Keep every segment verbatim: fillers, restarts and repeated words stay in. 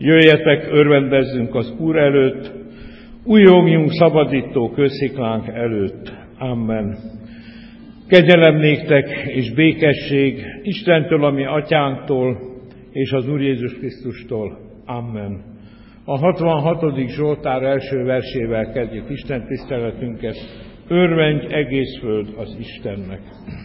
Jöjjetek, örvendezzünk az Úr előtt, újjongjunk szabadító kősziklánk előtt. Amen. Kegyelem néktek és békesség Istentől, a mi atyánktól, és az Úr Jézus Krisztustól. Amen. A hatvanhatodik Zsoltár első versével kezdjük Isten tiszteletünket. Örvendj egész föld az Istennek.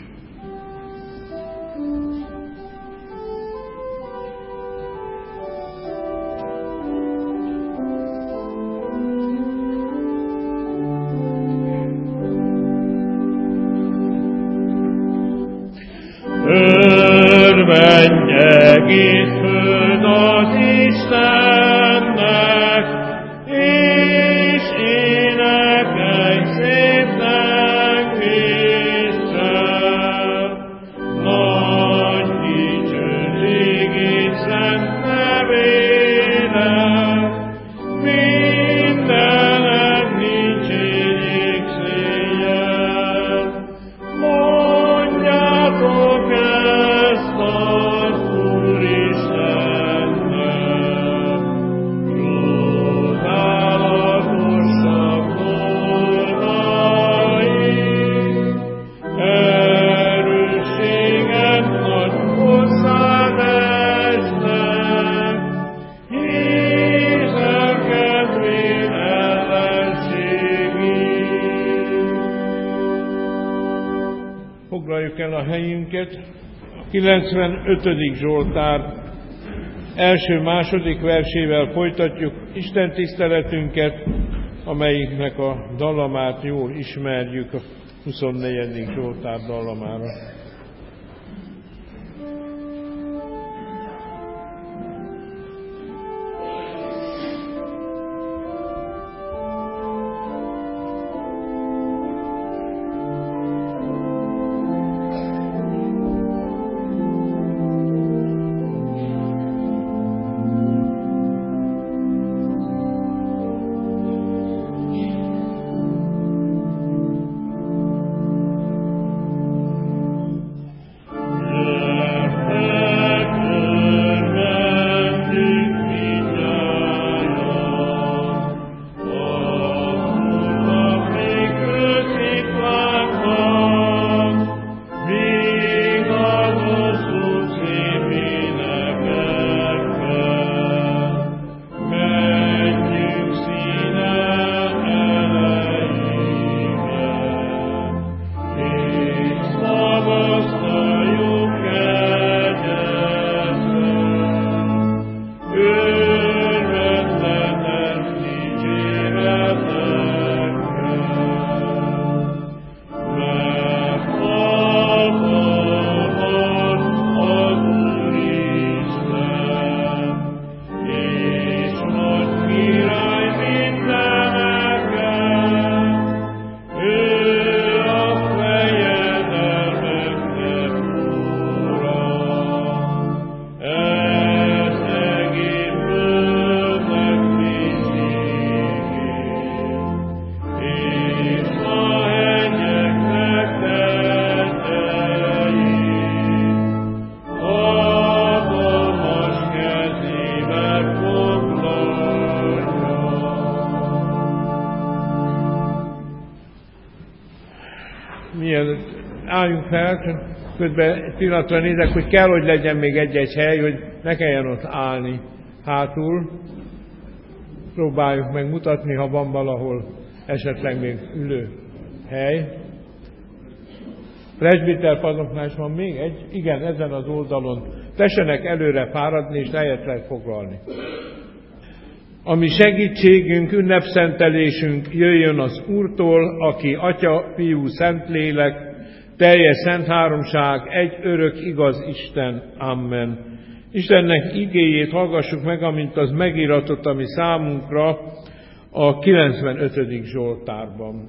Örvendj egész föld az Istennek, és énekelj szép lelkéssel. Nagy dicsőségét szent nevének, mindenek nincs szégyel. Mondjátok ezt az Úristennek, csodálatosak dolgai, erősséget nagy hozzád esnek, hiszen kedvéd ellenségig. Foglaljuk el a helyünket. A kilencvenötödik Zsoltár első-második versével folytatjuk Isten tiszteletünket, amelyiknek a dallamát jól ismerjük, a huszonnegyedik Zsoltár dallamára. Álljunk fel, közben egy pillanatra nézek, hogy kell, hogy legyen még egy-egy hely, hogy ne kelljen ott állni hátul. Próbáljuk meg mutatni, ha van valahol esetleg még ülő hely. Presbiterpadoknál is van még egy, igen, ezen az oldalon. Tessenek előre fáradni, és helyet lehet foglalni. Ami segítségünk, ünnepszentelésünk jöjjön az Úrtól, aki Atya, Fiú, Szentlélek, teljes szent háromság, egy örök igaz Isten. Amen. Istennek igéjét hallgassuk meg, amint az megíratott, ami számunkra a kilencvenötödik Zsoltárban.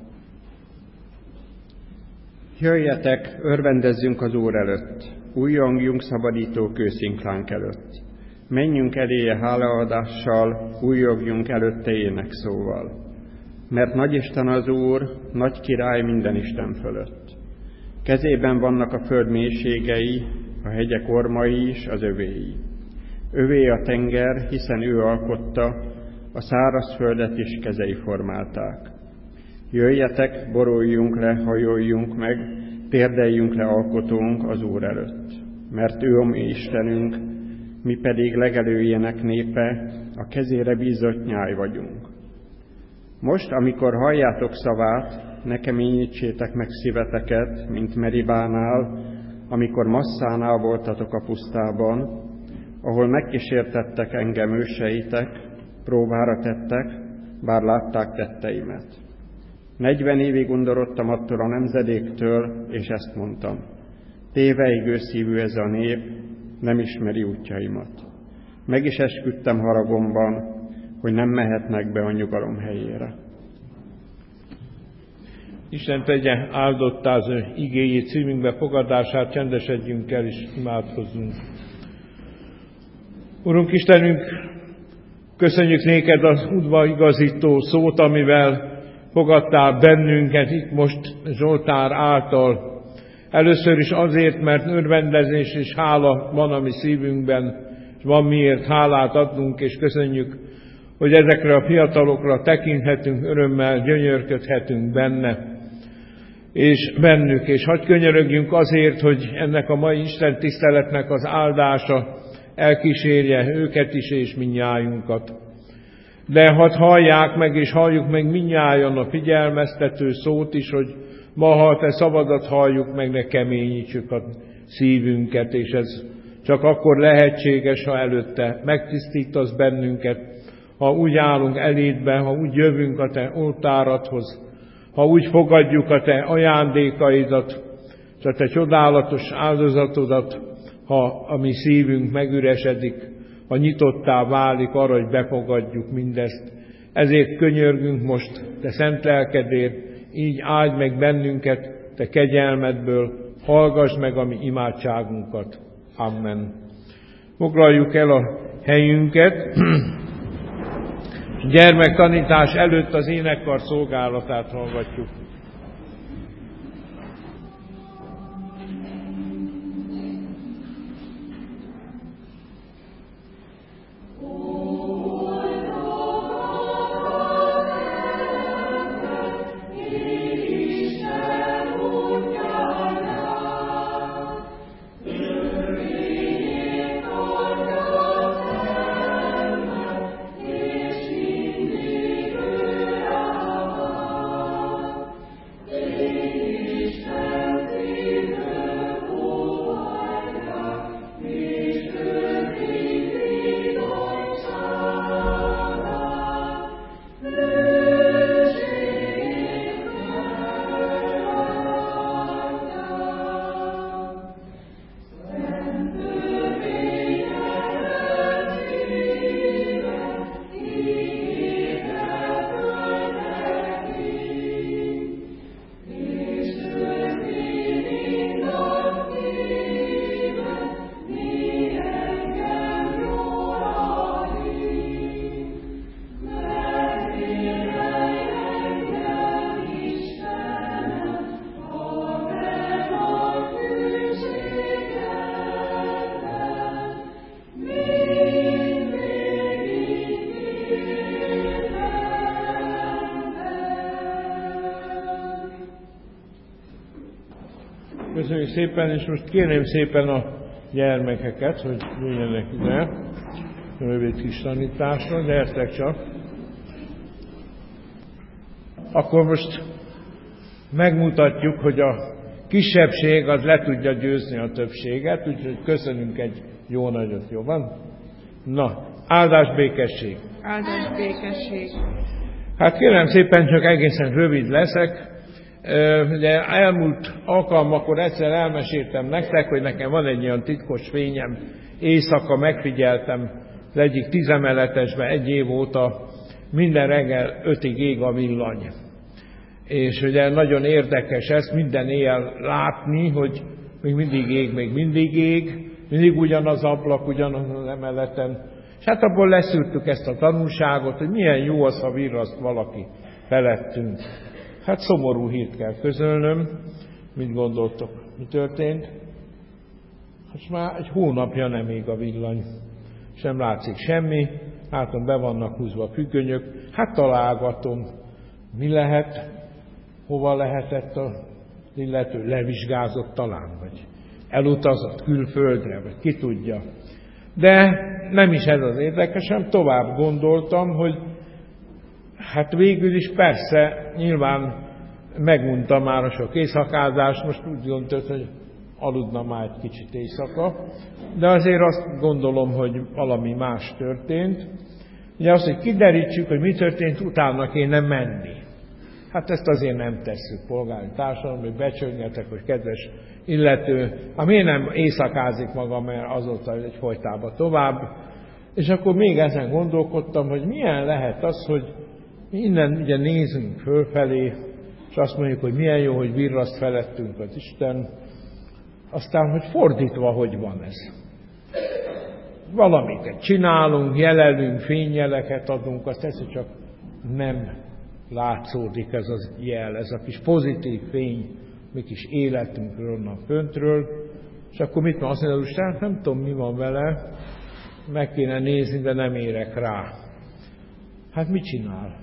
Jöjjetek, örvendezzünk az Úr előtt, újjongjunk szabadító kőszinklánk előtt. Menjünk eléje hálaadással, újjongjunk előtte énekszóval. Mert nagy Isten az Úr, nagy király minden Isten fölött. Kezében vannak a föld mélységei, a hegyek ormai is az övéi. Övé a tenger, hiszen ő alkotta, a szárazföldet is kezei formálták. Jöjjetek, boruljunk le, hajoljunk meg, térdeljünk le alkotónk az Úr előtt. Mert ő a mi Istenünk, mi pedig legelőjének népe, a kezére bízott nyáj vagyunk. Most, amikor halljátok szavát, ne keményítsétek meg szíveteket, mint Meribánál, amikor Masszánál voltatok a pusztában, ahol megkísértettek engem őseitek, próbára tettek, bár látták tetteimet. Negyven évig undorodtam attól a nemzedéktől, és ezt mondtam. Téveigő szívű ez a nép, nem ismeri útjaimat. Meg is esküdtem haragomban, hogy nem mehetnek be a nyugalom helyére. Isten tegye áldottá az ő igéjét, szívünkbe fogadását, csendesedjünk el és imádkozzunk. Urunk Istenünk, köszönjük néked az udvarigazító szót, amivel fogadtál bennünket itt most Zsoltár által. Először is azért, mert örvendezés és hála van a mi szívünkben, és van miért hálát adnunk, és köszönjük, hogy ezekre a fiatalokra tekinthetünk örömmel, gyönyörködhetünk benne, és bennük, és hadd könyörögjünk azért, hogy ennek a mai Isten tiszteletnek az áldása elkísérje őket is, és mindnyájunkat. De hadd hallják meg, és halljuk meg mindnyájan a figyelmeztető szót is, hogy ma, ha te szabadat halljuk meg, ne keményítsük a szívünket, és ez csak akkor lehetséges, ha előtte megtisztítasz bennünket, ha úgy állunk elédbe, ha úgy jövünk a te oltáradhoz, ha úgy fogadjuk a te ajándékaidat, és a te csodálatos áldozatodat, ha a mi szívünk megüresedik, ha nyitottá válik arra, hogy befogadjuk mindezt. Ezért könyörgünk most, te szent lelkedért, így áldj meg bennünket, te kegyelmedből, hallgass meg a mi imádságunkat. Amen. Foglaljuk el a helyünket. Gyermektanítás előtt az énekkar szolgálatát hallgatjuk. Köszönjük szépen, és most kérném szépen a gyermekeket, hogy jöjjenek ide, rövid kis tanításra, gyertek csak. Akkor most megmutatjuk, hogy a kisebbség az le tudja győzni a többséget, úgyhogy köszönünk egy jó nagyot, jó van? Na, áldás békesség! Áldás békesség! Hát kérem szépen, csak egészen rövid leszek. Ugye elmúlt alkalmakkor egyszer elmeséltem nektek, hogy nekem van egy olyan titkos fényem, éjszaka megfigyeltem az egyik tizemeletesben egy év óta, minden reggel ötig ég a villany. És ugye nagyon érdekes ezt minden éjjel látni, hogy még mindig ég, még mindig ég, mindig ugyanaz ablak, ugyanaz az emeleten. És hát abból leszűrtük ezt a tanulságot, hogy milyen jó az, ha virraszt valaki felettünk. Hát szomorú hírt kell közölnöm. Mit gondoltok? Mi történt? Most már egy hónapja nem ég a villany. sem látszik semmi, látom, be vannak húzva a függönyök, hát találgatom, mi lehet, hova lehetett az illető, levizsgázott talán, vagy elutazott külföldre, vagy ki tudja. De nem is ez az érdekesem, tovább gondoltam, hogy hát végül is persze, nyilván megunta már a sok éjszakázást, most úgy gondolt, hogy aludna már egy kicsit éjszaka, de azért azt gondolom, hogy valami más történt. Ugye azt, hogy kiderítsük, hogy mi történt, utána kéne menni. Hát ezt azért nem tesszük polgári társadalom, hogy becsöngetek, hogy kedves illető, ha miért nem éjszakázik maga, mert azóta egy folytában tovább. És akkor még ezen gondolkodtam, hogy milyen lehet az, hogy innen ugye nézünk fölfelé, és azt mondjuk, hogy milyen jó, hogy virraszt felettünk az Isten, aztán, hogy fordítva, hogy van ez. Valamiket csinálunk, jelelünk, fényjeleket adunk, azt ezt csak nem látszódik ez az jel, ez a kis pozitív fény, mi kis életünkről, onnan föntről, és akkor mit van? Azt mondja, hogy Isten, nem tudom, mi van vele, meg kéne nézni, de nem érek rá. Hát mit csinál?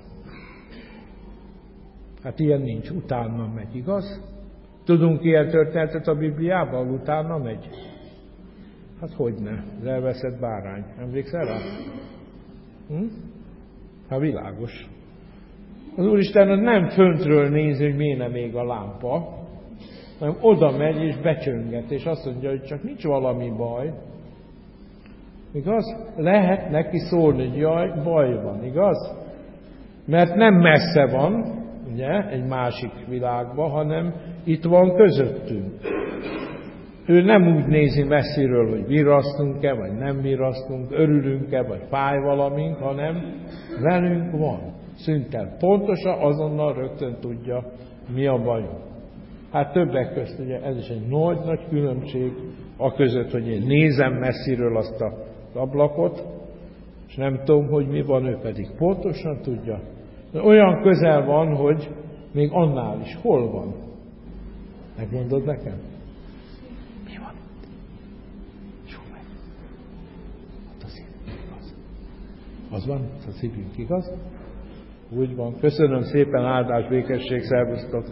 Hát ilyen nincs, utána megy, igaz? Tudunk ilyen történetet a Bibliában, utána megy? Hát hogyne, az elveszett bárány. Emlékszel rá? Hm? Hát világos. Az Úristen az nem föntről nézi, hogy miért nem ég a lámpa, hanem oda megy és becsönget, és azt mondja, hogy csak nincs valami baj. Igaz? Lehet neki szólni, hogy jaj, baj van, igaz? Mert nem messze van, ugye, egy másik világban, hanem itt van közöttünk. Ő nem úgy nézi messziről, hogy virrasztunk-e, vagy nem virrasztunk, örülünk-e, vagy fáj valamink, hanem velünk van. Szüntel. Pontosan azonnal rögtön tudja, mi a bajunk. Hát többek közt ugye ez is egy nagy-nagy különbség a között, hogy én nézem messziről azt az ablakot, és nem tudom, hogy mi van, ő pedig pontosan tudja. De olyan közel van, hogy még annál is. Hol van? Megmondod nekem? Mi van? Jó meg. Ott a szívünk, igaz? Az van? Az a szívünk, igaz? Úgy van. Köszönöm szépen, áldás, békesség, szervusztok!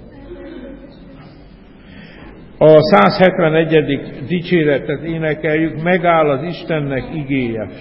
A száz hetvenegyedik dicséretet énekeljük, megáll az Istennek igéje.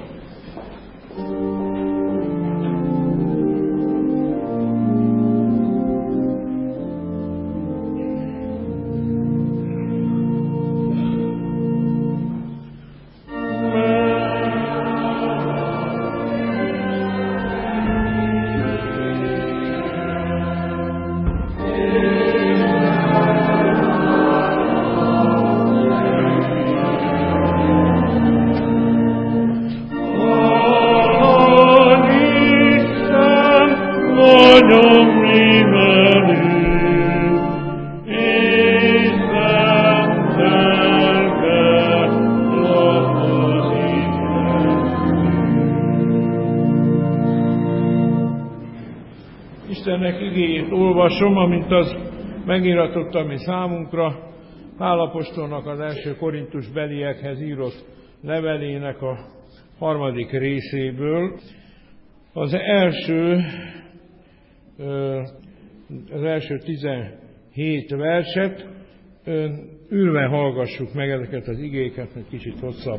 Istennek igéjét olvasom, amint az megíratott a mi számunkra, Pál apostolnak az első Korintus beliekhez írott levelének a harmadik részéből. Az első, az első tizenhét verset, ülve hallgassuk meg ezeket az igéket, egy kicsit hosszabb.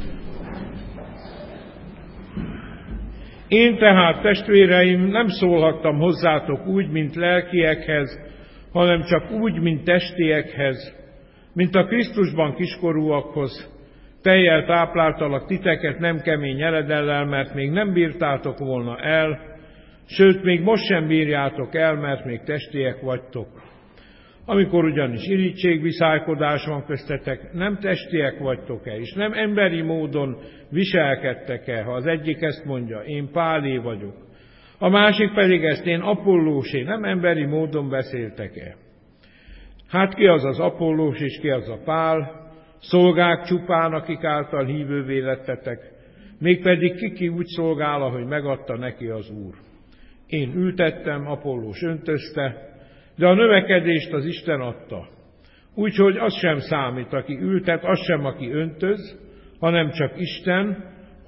Én tehát, testvéreim, nem szólhattam hozzátok úgy, mint lelkiekhez, hanem csak úgy, mint testiekhez, mint a Krisztusban kiskorúakhoz. Tejjel tápláltalak titeket nem kemény eledellel, mert még nem bírtátok volna el, sőt, még most sem bírjátok el, mert még testiek vagytok. Amikor ugyanis irítségviszálykodás van köztetek, nem testiek vagytok-e, és nem emberi módon viselkedtek-e, ha az egyik ezt mondja, én Pálé vagyok, a másik pedig ezt, én Apollósé, nem emberi módon beszéltek-e. Hát ki az az Apollós, és ki az a Pál? Szolgák csupán, akik által hívővé lettetek, mégpedig kiki úgy szolgál, ahogy megadta neki az Úr. Én ültettem, Apollós öntözte, de a növekedést az Isten adta. Úgyhogy az sem számít, aki ültet, az sem, aki öntöz, hanem csak Isten,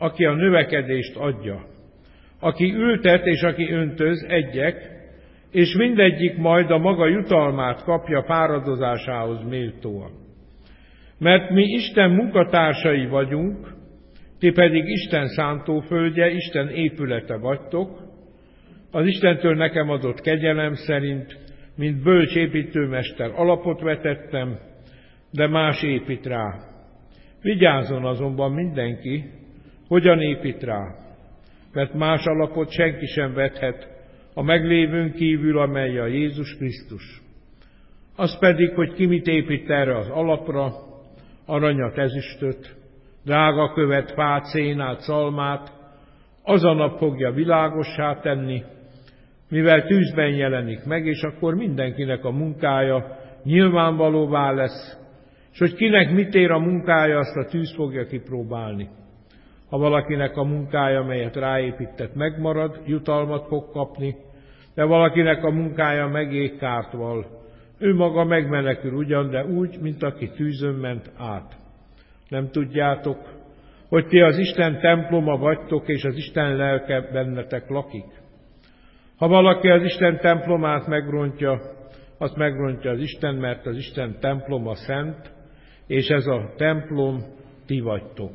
aki a növekedést adja. Aki ültet és aki öntöz, egyek, és mindegyik majd a maga jutalmát kapja fáradozásához méltóan. Mert mi Isten munkatársai vagyunk, ti pedig Isten szántóföldje, Isten épülete vagytok, az Istentől nekem adott kegyelem szerint, mint bölcs építőmester alapot vetettem, de más épít rá. Vigyázzon azonban mindenki, hogyan épít rá, mert más alapot senki sem vethet a meglévőn kívül, amely a Jézus Krisztus. Az pedig, hogy ki mit épít erre az alapra, aranyat, ezüstöt, drága követ, fát, szénát, szalmát, az a nap fogja világossá tenni, mivel tűzben jelenik meg, és akkor mindenkinek a munkája nyilvánvalóvá lesz, és hogy kinek mit ér a munkája, azt a tűz fogja kipróbálni. Ha valakinek a munkája, melyet ráépített, megmarad, jutalmat fog kapni, de valakinek a munkája megég, kárt val. Ő maga megmenekül ugyan, de úgy, mint aki tűzön ment át. Nem tudjátok, hogy ti az Isten temploma vagytok, és az Isten lelke bennetek lakik? Ha valaki az Isten templomát megrontja, azt megrontja az Isten, mert az Isten temploma szent, és ez a templom ti vagytok.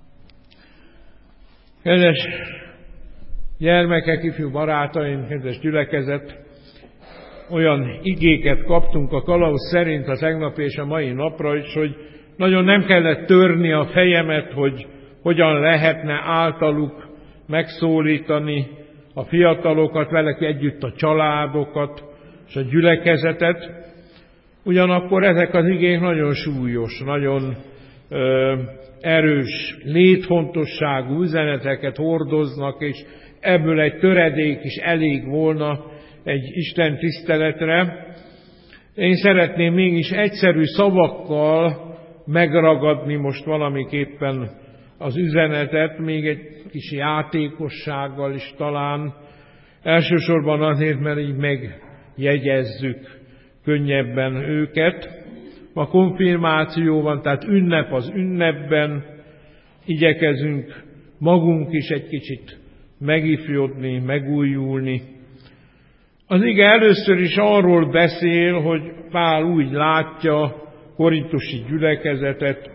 Kedves gyermekek, ifjú barátaim, kedves gyülekezet, olyan igéket kaptunk a kalauz szerint a tegnap és a mai napra is, hogy nagyon nem kellett törni a fejemet, hogy hogyan lehetne általuk megszólítani a fiatalokat, velük együtt a családokat és a gyülekezetet. Ugyanakkor ezek az igék nagyon súlyos, nagyon ö, erős, létfontosságú üzeneteket hordoznak, és ebből egy töredék is elég volna egy Isten tiszteletre. Én szeretném mégis egyszerű szavakkal megragadni most valamiképpen az üzenetet, még egy kis játékossággal is talán. Elsősorban azért, mert így megjegyezzük könnyebben őket. Ma konfirmáció van, tehát ünnep az ünnepben, igyekezünk magunk is egy kicsit megifjodni, megújulni. Az ige először is arról beszél, hogy Pál úgy látja korintusi gyülekezetet,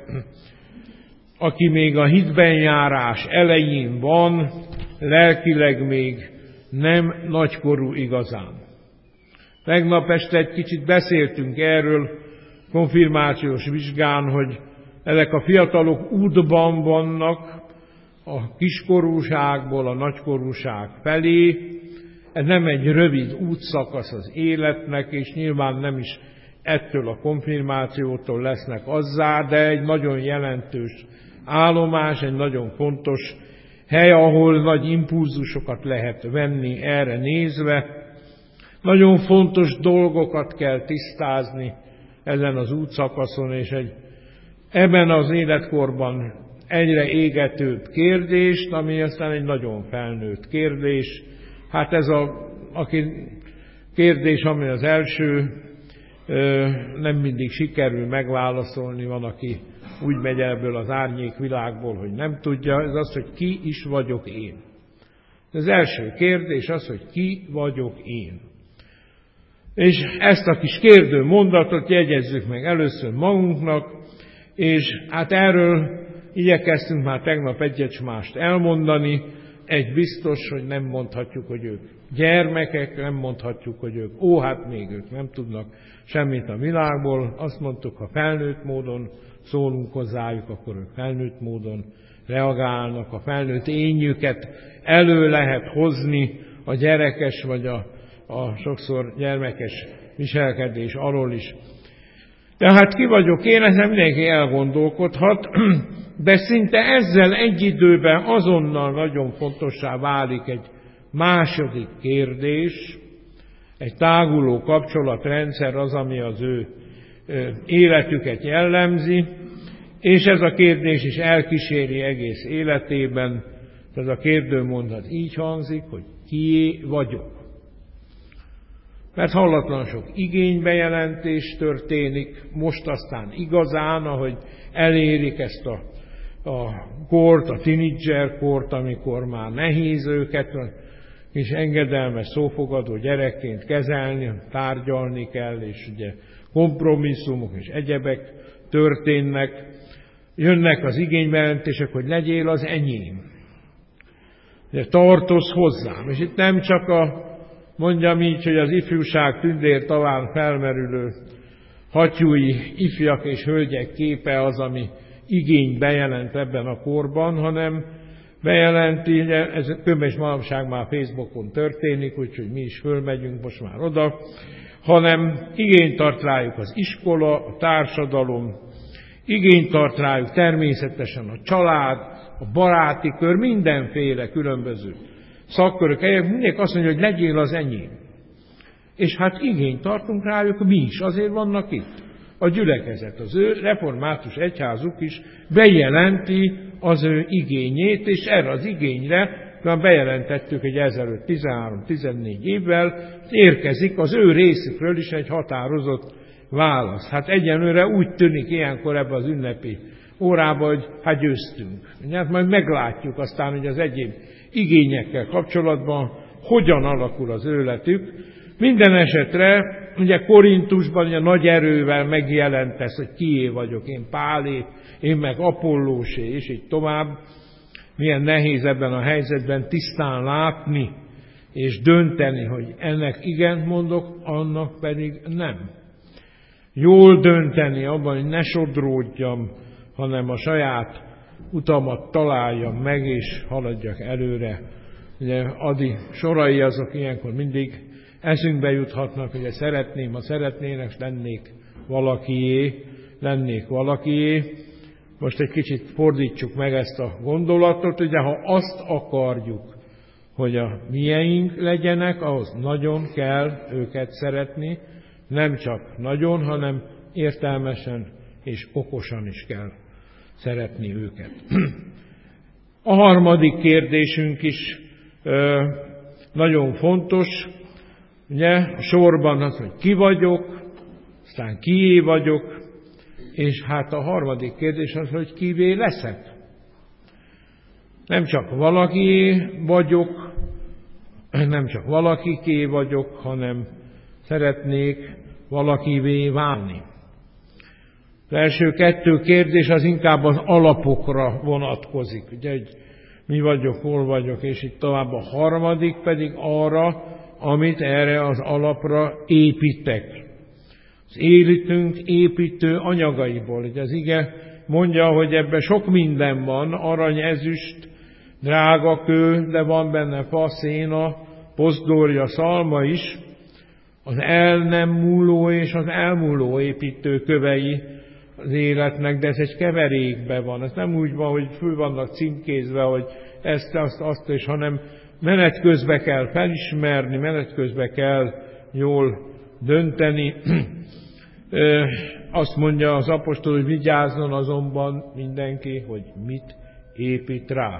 aki még a hitben járás elején van, lelkileg még nem nagykorú igazán. Tegnap este egy kicsit beszéltünk erről konfirmációs vizsgán, hogy ezek a fiatalok útban vannak a kiskorúságból a nagykorúság felé. Ez nem egy rövid útszakasz az életnek, és nyilván nem is ettől a konfirmációtól lesznek azzá, de egy nagyon jelentős állomás, egy nagyon fontos hely, ahol nagy impulzusokat lehet venni erre nézve. Nagyon fontos dolgokat kell tisztázni ezen az útszakaszon, és egy, ebben az életkorban egyre égetőbb kérdést, ami aztán egy nagyon felnőtt kérdés. Hát ez a, a kérdés, ami az első, nem mindig sikerül megválaszolni, van, aki úgy megy ebből az árnyék világból, hogy nem tudja, ez az, hogy ki is vagyok én. Az első kérdés az, hogy ki vagyok én. És ezt a kis kérdő mondatot jegyezzük meg először magunknak, és hát erről igyekeztünk már tegnap egyet mást elmondani. Egy biztos, hogy nem mondhatjuk, hogy ők gyermekek, nem mondhatjuk, hogy ők, ó, hát még ők nem tudnak semmit a világból. Azt mondtuk, ha felnőtt módon szólunk hozzájuk, akkor ők felnőtt módon reagálnak, a felnőtt énjüket elő lehet hozni a gyerekes, vagy a, a sokszor gyermekes viselkedés alól is. Tehát ki vagyok én, ezen mindenki elgondolkodhat, de szinte ezzel egy időben azonnal nagyon fontossá válik egy második kérdés, egy táguló kapcsolatrendszer az, ami az ő életüket jellemzi, és ez a kérdés is elkíséri egész életében. Ez a kérdőmondat így hangzik, hogy kié vagyok. Mert hallatlan sok igénybejelentés történik, most aztán igazán, ahogy elérik ezt a a kort, a teenager kort, amikor már nehéz őket és engedelmes, szófogadó gyerekként kezelni, tárgyalni kell, és ugye kompromisszumok és egyebek történnek. Jönnek az igénybejelentések, hogy legyél az enyém. Ugye tartozz hozzám. És itt nem csak a, mondjam így, hogy az ifjúság tündér taván felmerülő hattyúi ifjak és hölgyek képe az, ami igényt bejelent ebben a korban, hanem bejelenti, ez különben is manapság már Facebookon történik, úgyhogy mi is fölmegyünk most már oda, hanem igényt tart rájuk az iskola, a társadalom, igényt tart rájuk természetesen a család, a baráti kör, mindenféle különböző szakkörök. Mindenki azt mondja, hogy legyél az enyém. És hát igényt tartunk rájuk mi is, azért vannak itt. A gyülekezet, az ő református egyházuk is bejelenti az ő igényét, és erre az igényre, már bejelentettük egy ezelőtt tizenhárom-tizennégy évvel, érkezik az ő részükről is egy határozott válasz. Hát egyenlőre úgy tűnik ilyenkor ebben az ünnepi órában, hogy hát győztünk. Hát majd meglátjuk aztán, hogy az egyéb igényekkel kapcsolatban hogyan alakul az életük. Minden esetre, ugye Korintusban ugye nagy erővel megjelentesz, hogy kié vagyok, én Pálé, én meg Apollósé, és így tovább. Milyen nehéz ebben a helyzetben tisztán látni, és dönteni, hogy ennek igent mondok, annak pedig nem. Jól dönteni abban, hogy ne sodródjam, hanem a saját utamat találjam meg, és haladjak előre. Ugye Adi sorai azok ilyenkor mindig eszünkbe juthatnak, hogy szeretném, ha szeretnének, lennék valakié, lennék valakié. Most egy kicsit fordítsuk meg ezt a gondolatot, ugye ha azt akarjuk, hogy a mieink legyenek, ahhoz nagyon kell őket szeretni, nem csak nagyon, hanem értelmesen és okosan is kell szeretni őket. A harmadik kérdésünk is ö, nagyon fontos, ugye a sorban az, hogy ki vagyok, aztán kié vagyok, és hát a harmadik kérdés az, hogy kivé leszek. Nem csak valakié vagyok, nem csak valakiké vagyok, hanem szeretnék valakivé válni. Az első kettő kérdés az inkább az alapokra vonatkozik, ugye, hogy mi vagyok, hol vagyok, és itt tovább. A harmadik pedig arra, amit erre az alapra építek. Az életünk építő anyagaiból. Ugye az ige mondja, hogy ebben sok minden van, arany, ezüst, drága kő, de van benne fa, széna, pozdorja, szalma is, az el nem múló és az elmúló építő kövei az életnek, de ez egy keverékben van. Ez nem úgy van, hogy föl vannak címkézve, hogy ezt, azt, azt, és hanem menet közben kell felismerni, menet közben kell jól dönteni. Azt mondja az apostol, hogy vigyázzon azonban mindenki, hogy mit épít rá.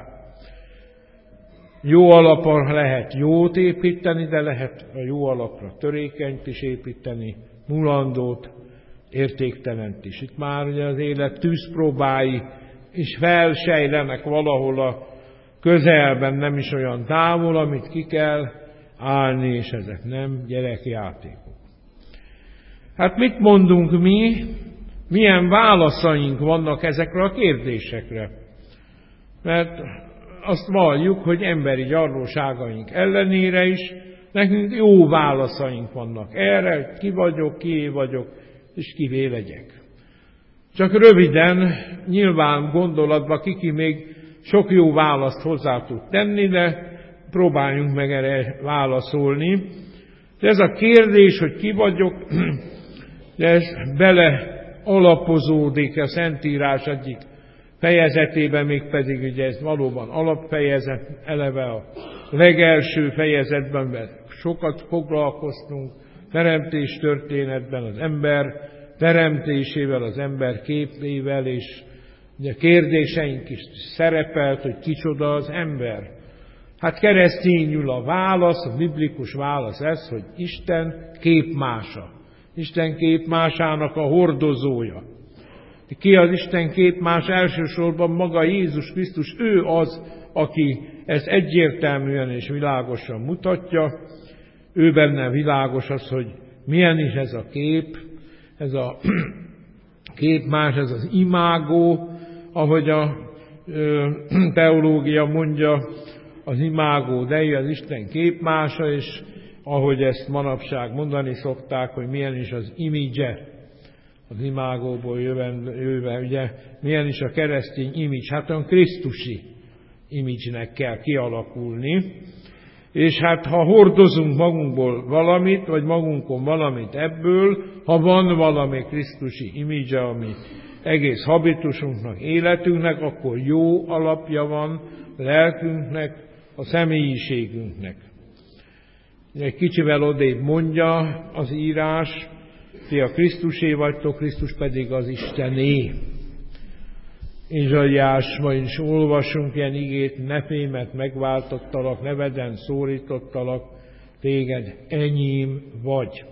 Jó alapra lehet jót építeni, de lehet a jó alapra törékenyt is építeni, mulandót, értéktelent is. Itt már ugye az élet tűzpróbái is felsejlenek valahol a közelben, nem is olyan távol, amit ki kell állni, és ezek nem gyerekjátékok. Hát mit mondunk mi? Milyen válaszaink vannak ezekre a kérdésekre? Mert azt valljuk, hogy emberi gyarlóságaink ellenére is nekünk jó válaszaink vannak erre, hogy ki vagyok, kié vagyok, és kivé legyek. Csak röviden, nyilván gondolatban kiki még sok jó választ hozzá tud tenni, de próbáljunk meg erre válaszolni. De ez a kérdés, hogy ki vagyok, de ez bele alapozódik a Szentírás egyik fejezetében, mégpedig ugye ez valóban alapfejezet, eleve a legelső fejezetben, mert sokat foglalkoztunk teremtés történetben, az ember teremtésével, az ember képével, és ugye kérdéseink is szerepelt, hogy kicsoda az ember. Hát keresztényül a válasz, a biblikus válasz ez, hogy Isten képmása. Isten képmásának a hordozója. Ki az Isten képmás? Elsősorban maga Jézus Krisztus, ő az, aki ezt egyértelműen és világosan mutatja. Ő benne világos az, hogy milyen is ez a kép, ez a képmás, ez az imágó, ahogy a ö, teológia mondja, az imágó Dei, az Isten képmása, és ahogy ezt manapság mondani szokták, hogy milyen is az image, az imágóból jöven, jöve, ugye, milyen is a keresztény image, hát olyan krisztusi image-nek kell kialakulni, és hát ha hordozunk magunkból valamit, vagy magunkon valamit ebből, ha van valami krisztusi image, ami egész habitusunknak, életünknek, akkor jó alapja van a lelkünknek, a személyiségünknek. Egy kicsivel odébb mondja az írás, ti a Krisztusé vagytok, Krisztus pedig az Istené. Ézsaiásban is olvasunk ilyen igét, ne fémet megváltottalak, neveden szólítottalak, téged enyém vagy.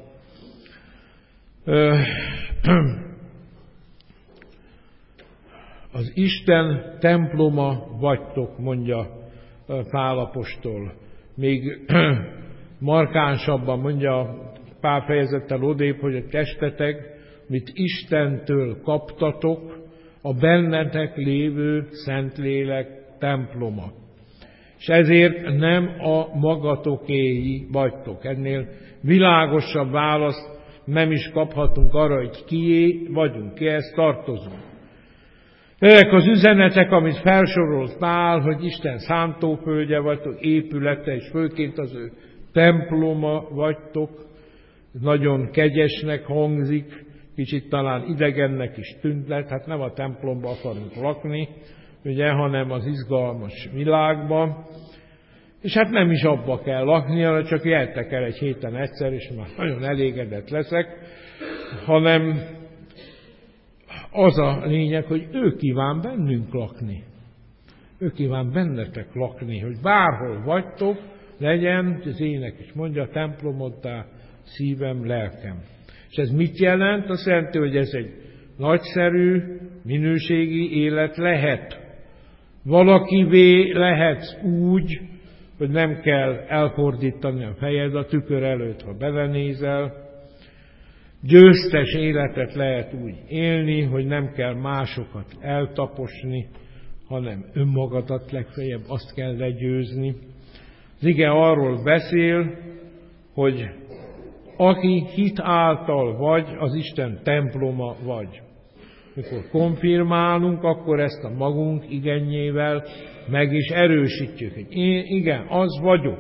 Az Isten temploma vagytok, mondja Pál apostol. Még markánsabban mondja Pál fejezettel odébb, hogy a testetek, mit Istentől kaptatok, a bennetek lévő Szentlélek temploma. És ezért nem a magatokéi vagytok. Ennél világosabb választ nem is kaphatunk arra, hogy kié vagyunk, kihez tartozunk. Ezek az üzenetek, amit felsorolt Pál, hogy Isten szántóföldje vagytok, épülete, és főként az ő temploma vagytok, nagyon kegyesnek hangzik, kicsit talán idegennek is tűnt, hát nem a templomba akarunk lakni, ugye, hanem az izgalmas világban. És hát nem is abba kell lakni, hanem csak jöttek el egy héten egyszer, és már nagyon elégedett leszek, hanem az a lényeg, hogy ő kíván bennünk lakni. Ő kíván bennetek lakni, hogy bárhol vagytok, legyen, az ének is mondja, templomoddá szívem, lelkem. És ez mit jelent? Azt jelenti, hogy ez egy nagyszerű, minőségi élet lehet. Valakivé lehetsz úgy, hogy nem kell elfordítani a fejed a tükör előtt, ha belenézel. Győztes életet lehet úgy élni, hogy nem kell másokat eltaposni, hanem önmagadat legfeljebb azt kell legyőzni. Az ige arról beszél, hogy aki hit által vagy, az Isten temploma vagy. Mikor konfirmálunk, akkor ezt a magunk igennyével meg is erősítjük, hogy én igen, az vagyok.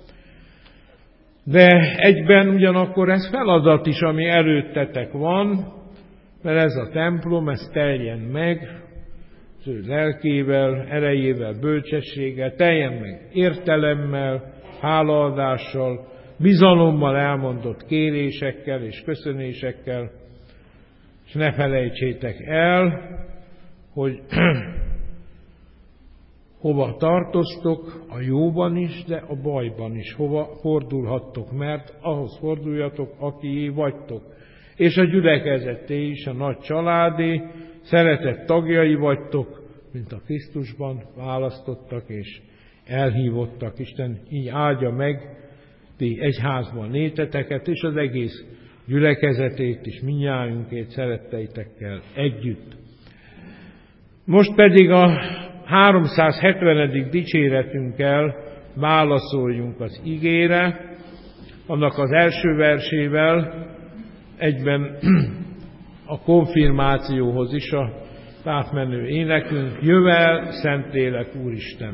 De egyben ugyanakkor ez feladat is, ami előttetek van, mert ez a templom, ez teljen meg, az ő lelkével, erejével, bölcsességgel, teljen meg értelemmel, hálaadással, bizalommal elmondott kérésekkel és köszönésekkel, és ne felejtsétek el, hogy hova tartoztok, a jóban is, de a bajban is, hova fordulhattok, mert ahhoz forduljatok, akié vagytok. És a gyülekezetté is, a nagy családé, szeretett tagjai vagytok, mint a Krisztusban választottak és elhívottak. Isten így áldja meg ti egyházban léteteket, és az egész gyülekezetét is mindnyájunkét szeretteitekkel együtt. Most pedig a háromszázhetvenedik dicséretünkkel válaszoljunk az igére, annak az első versével, egyben a konfirmációhoz is a átmenő énekünk, jövel, Szentlélek Úristen!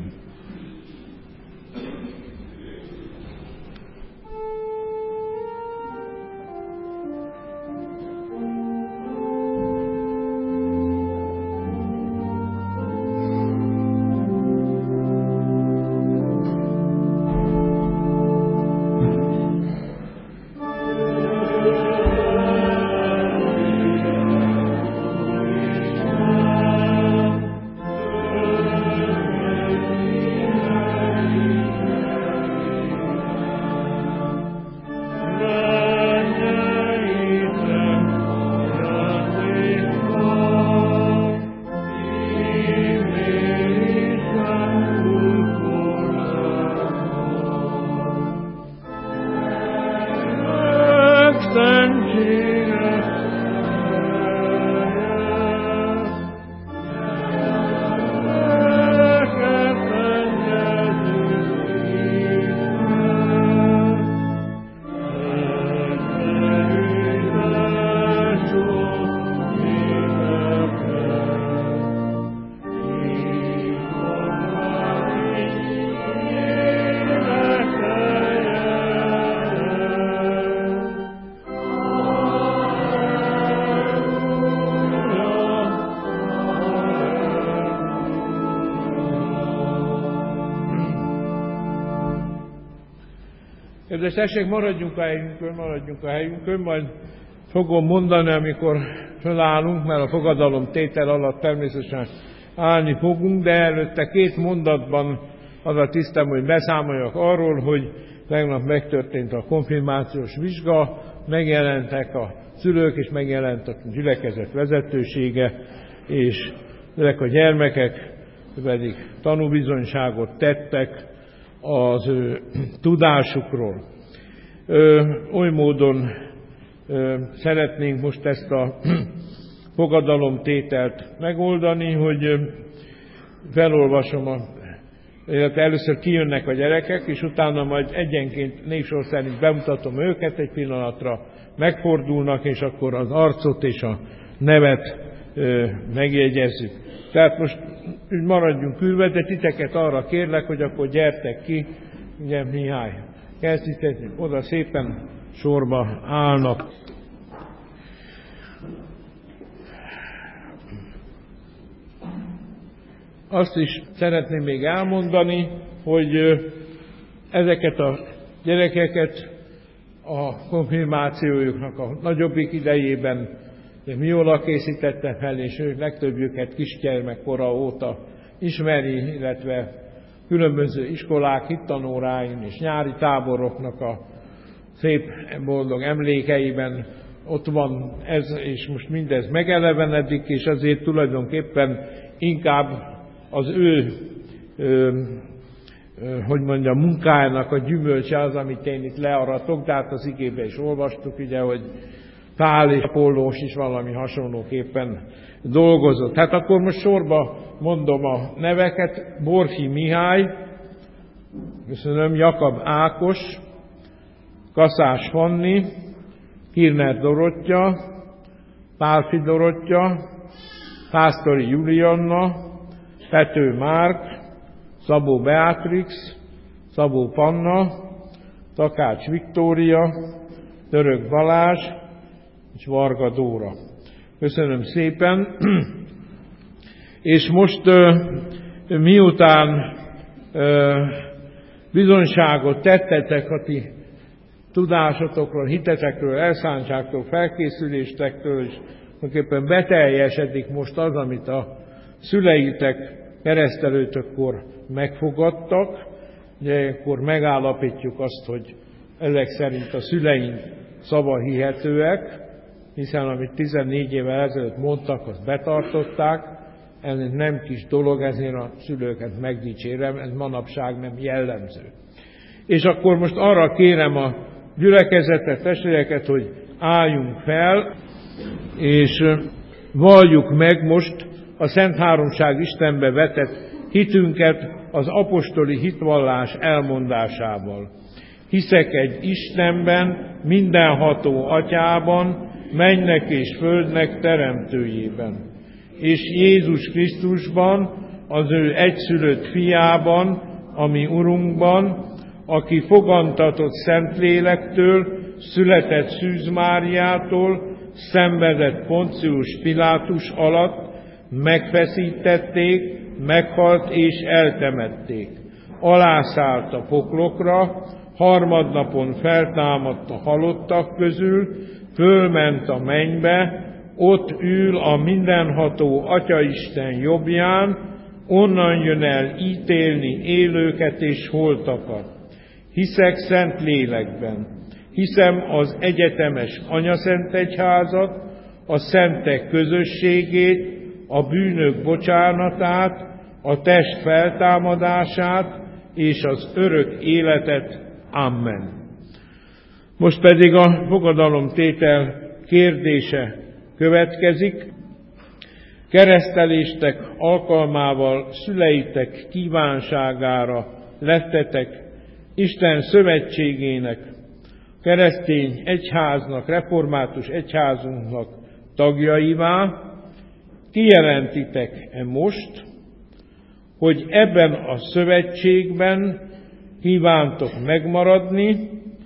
Kedves testvérek, maradjunk a helyünkön, maradjunk a helyünkön, majd fogom mondani, amikor fölállunk, mert a fogadalom tétel alatt természetesen állni fogunk, de előtte két mondatban az a tisztem, hogy beszámoljak arról, hogy tegnap megtörtént a konfirmációs vizsga, megjelentek a szülők, és megjelent a gyülekezet vezetősége, és ezek a gyermekek pedig tanúbizonyságot tettek az ő tudásukról. Ö, oly módon ö, szeretnénk most ezt a fogadalomtételt megoldani, hogy ö, felolvasom, a, illetve először kijönnek a gyerekek, és utána majd egyenként névsor szerint bemutatom őket, egy pillanatra megfordulnak, és akkor az arcot és a nevet ö, megjegyezzük. Tehát most maradjunk ülve, de titeket arra kérlek, hogy akkor gyertek ki, ugye Mihály, kezdjétek, oda szépen sorba állnak. Azt is szeretném még elmondani, hogy ezeket a gyerekeket a konfirmációjuknak a nagyobbik idejében Miola készítette fel, és ők legtöbbjüket kisgyermekkora óta ismeri, illetve különböző iskolák, hittanóráin és nyári táboroknak a szép, boldog emlékeiben ott van ez, és most mindez megelevenedik, és azért tulajdonképpen inkább az ő, ö, ö, hogy mondjam, munkájának a gyümölcse az, amit én itt learatok, de hát az igébe is olvastuk, ugye, hogy Pál és Apollós is valami hasonlóképpen dolgozott. Hát akkor most sorba mondom a neveket. Borfi Mihály, köszönöm, Jakab Ákos, Kaszás Fanni, Kirner Dorottya, Pálfi Dorottya, Pásztori Julianna, Pető Márk, Szabó Beatrix, Szabó Panna, Takács Viktória, Török Balázs és Varga Dóra. Köszönöm szépen. És most miután bizonyságot tettetek a ti tudásotokról, hitetekről, elszántságtól, felkészüléstektől, és tulajdonképpen beteljesedik most az, amit a szüleitek keresztelőtökkor megfogadtak. Ugye akkor megállapítjuk azt, hogy ezek szerint a szüleink szava hihetőek, hiszen amit tizennégy évvel ezelőtt mondtak, azt betartották. Ez nem kis dolog, ezért a szülőket megdicsérem, ez manapság nem jellemző. És akkor most arra kérem a gyülekezetet, testvéreket, hogy álljunk fel, és valljuk meg most a Szent Háromság Istenbe vetett hitünket az apostoli hitvallás elmondásával. Hiszek egy Istenben, mindenható Atyában, mennek és földnek teremtőjében, és Jézus Krisztusban, az ő egyszülött fiában, ami Urunkban, aki fogantatott Szentlélektől, született Szűz Máriától, szenvedett Poncius Pilátus alatt, megfeszítették, meghalt és eltemették. Alászállt a poklokra, harmadnapon feltámadt a halottak közül, fölment a mennybe, ott ül a mindenható Atyaisten jobbján, onnan jön el ítélni élőket és holtakat. Hiszek szent lélekben, hiszem az egyetemes anyaszentegyházat, a szentek közösségét, a bűnök bocsánatát, a test feltámadását és az örök életet. Amen. Most pedig a fogadalomtétel kérdése következik. Kereszteléstek alkalmával szüleitek kívánságára lettetek Isten szövetségének, keresztény egyháznak, református egyházunknak tagjaivá. Kijelentitek-e most, hogy ebben a szövetségben kívántok megmaradni,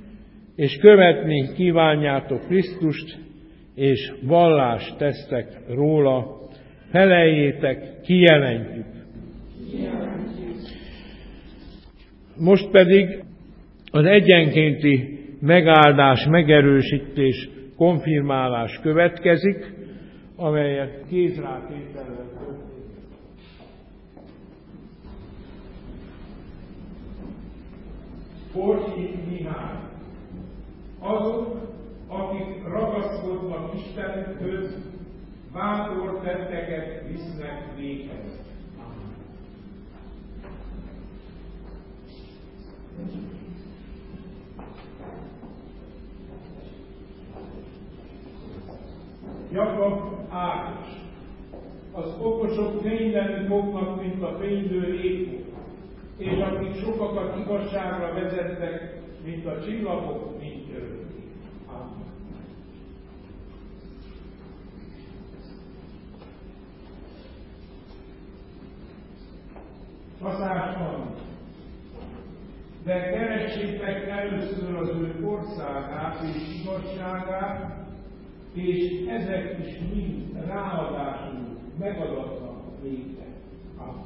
és követni kívánjátok Krisztust, és vallást tesztek róla, feleljétek, kijelentjük. Most pedig Az egyenkénti megáldás, megerősítés, konfirmálás következik, amelyet kézrátétellel történik. Orsi Mihály. Azok, akik ragaszkodnak Istenükhöz, bátor tetteket visznek véghez. Jakab Ákos. Az okosok fényleni fognak, mint a fénylő égbolt, és akik sokakat igazságra vezettek, mint a csillagok mindörökké. Amen. Csatás van. De keressétek először az ő országát és igazságát, és ezek is mind ráadásul megadatnak néktek. Amen.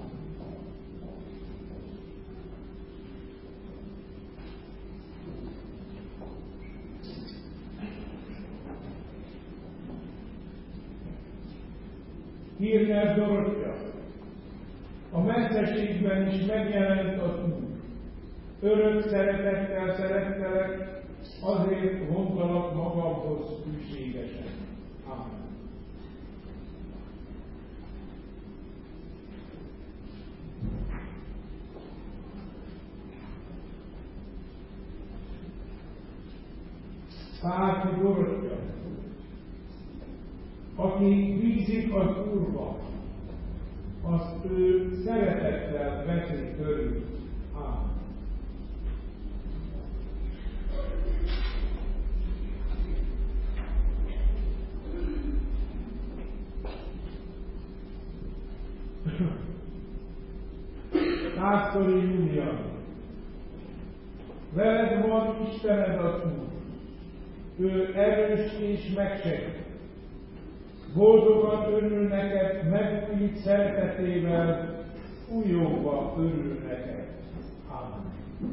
Hírner Dorottya. A mentességben is megjelent az Úr. Örök szeretettel szerettelek, azért vontalak magamhoz hűségesen. Amen. Pálfi Dorottya. Aki bízik az Úrban, azt ő szeretettel veszi körül. Amen. Pásztori Júlia. Veled van Istened az Úr. Ő erős és megsegít. Boldogan örül neked, megújít szeretetével, újóba örül neked. Amen.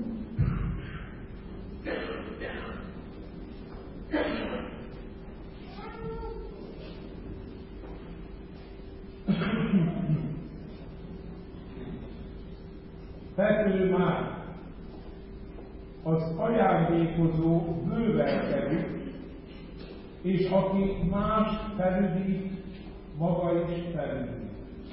Pető már az ajándékozó bővelkedik, és aki más felüdít, maga is felüdít.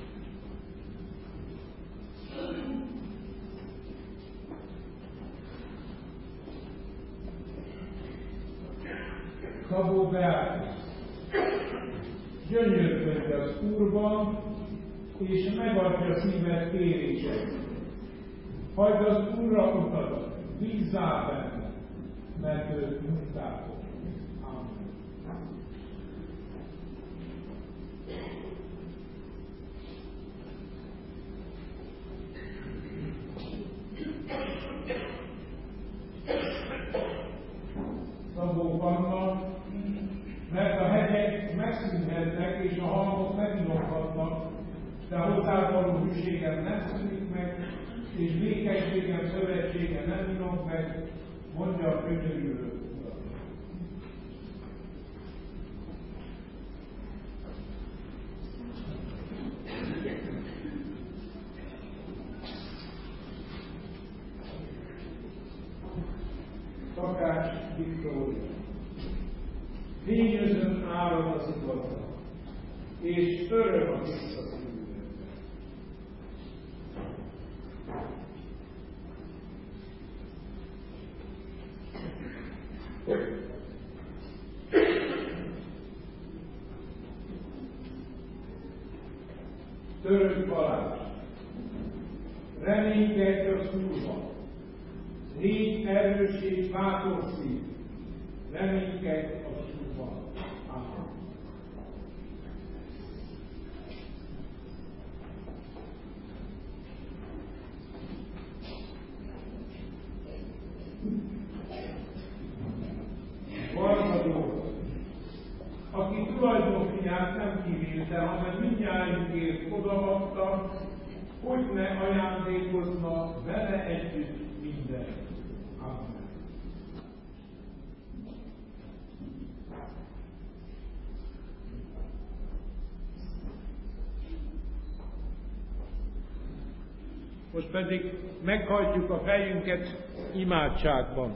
Szabó Beátus. Gyönyörködj az Úrban, és megadja szíved kéréseit. Hagyd az Úrra utadat, bízzál benne, mert ő munkálkodik. Szabó Anna, mert a hegyek megszűnhetnek, és a halmok meginokhatnak, de hozzád való hűségem nem szűnik meg, és békességem szövetsége nem inok meg, mondja a könyörülő Urat. Takács Viktória. Fényözön árad az igazat, és öröm a tiszta szívünkben. Török Balázs. Reménykedj az Úrban. Légy erős és bátor szív. Reménykedj az Úrban. Amen. Varmadó, aki tulajdonfiát nem kivélte, hanem mindnyájunkért odaadta, hogy ne ajándékozna vele együtt minden. Amen. Most pedig meghajtjuk a fejünket imádságban.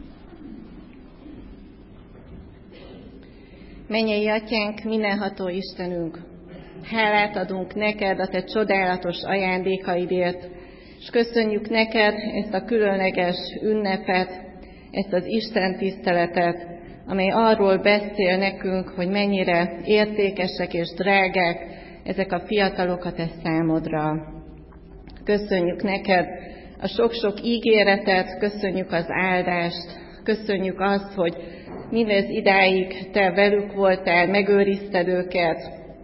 Mennyei Atyánk, mindenható Istenünk, hálát adunk neked a te csodálatos ajándékaidért, és köszönjük neked ezt a különleges ünnepet, ezt az Isten tiszteletet, amely arról beszél nekünk, hogy mennyire értékesek és drágák ezek a fiatalok a te számodra. Köszönjük neked a sok-sok ígéretet, köszönjük az áldást, köszönjük azt, hogy mindez idáig te velük voltál, megőrizted őket.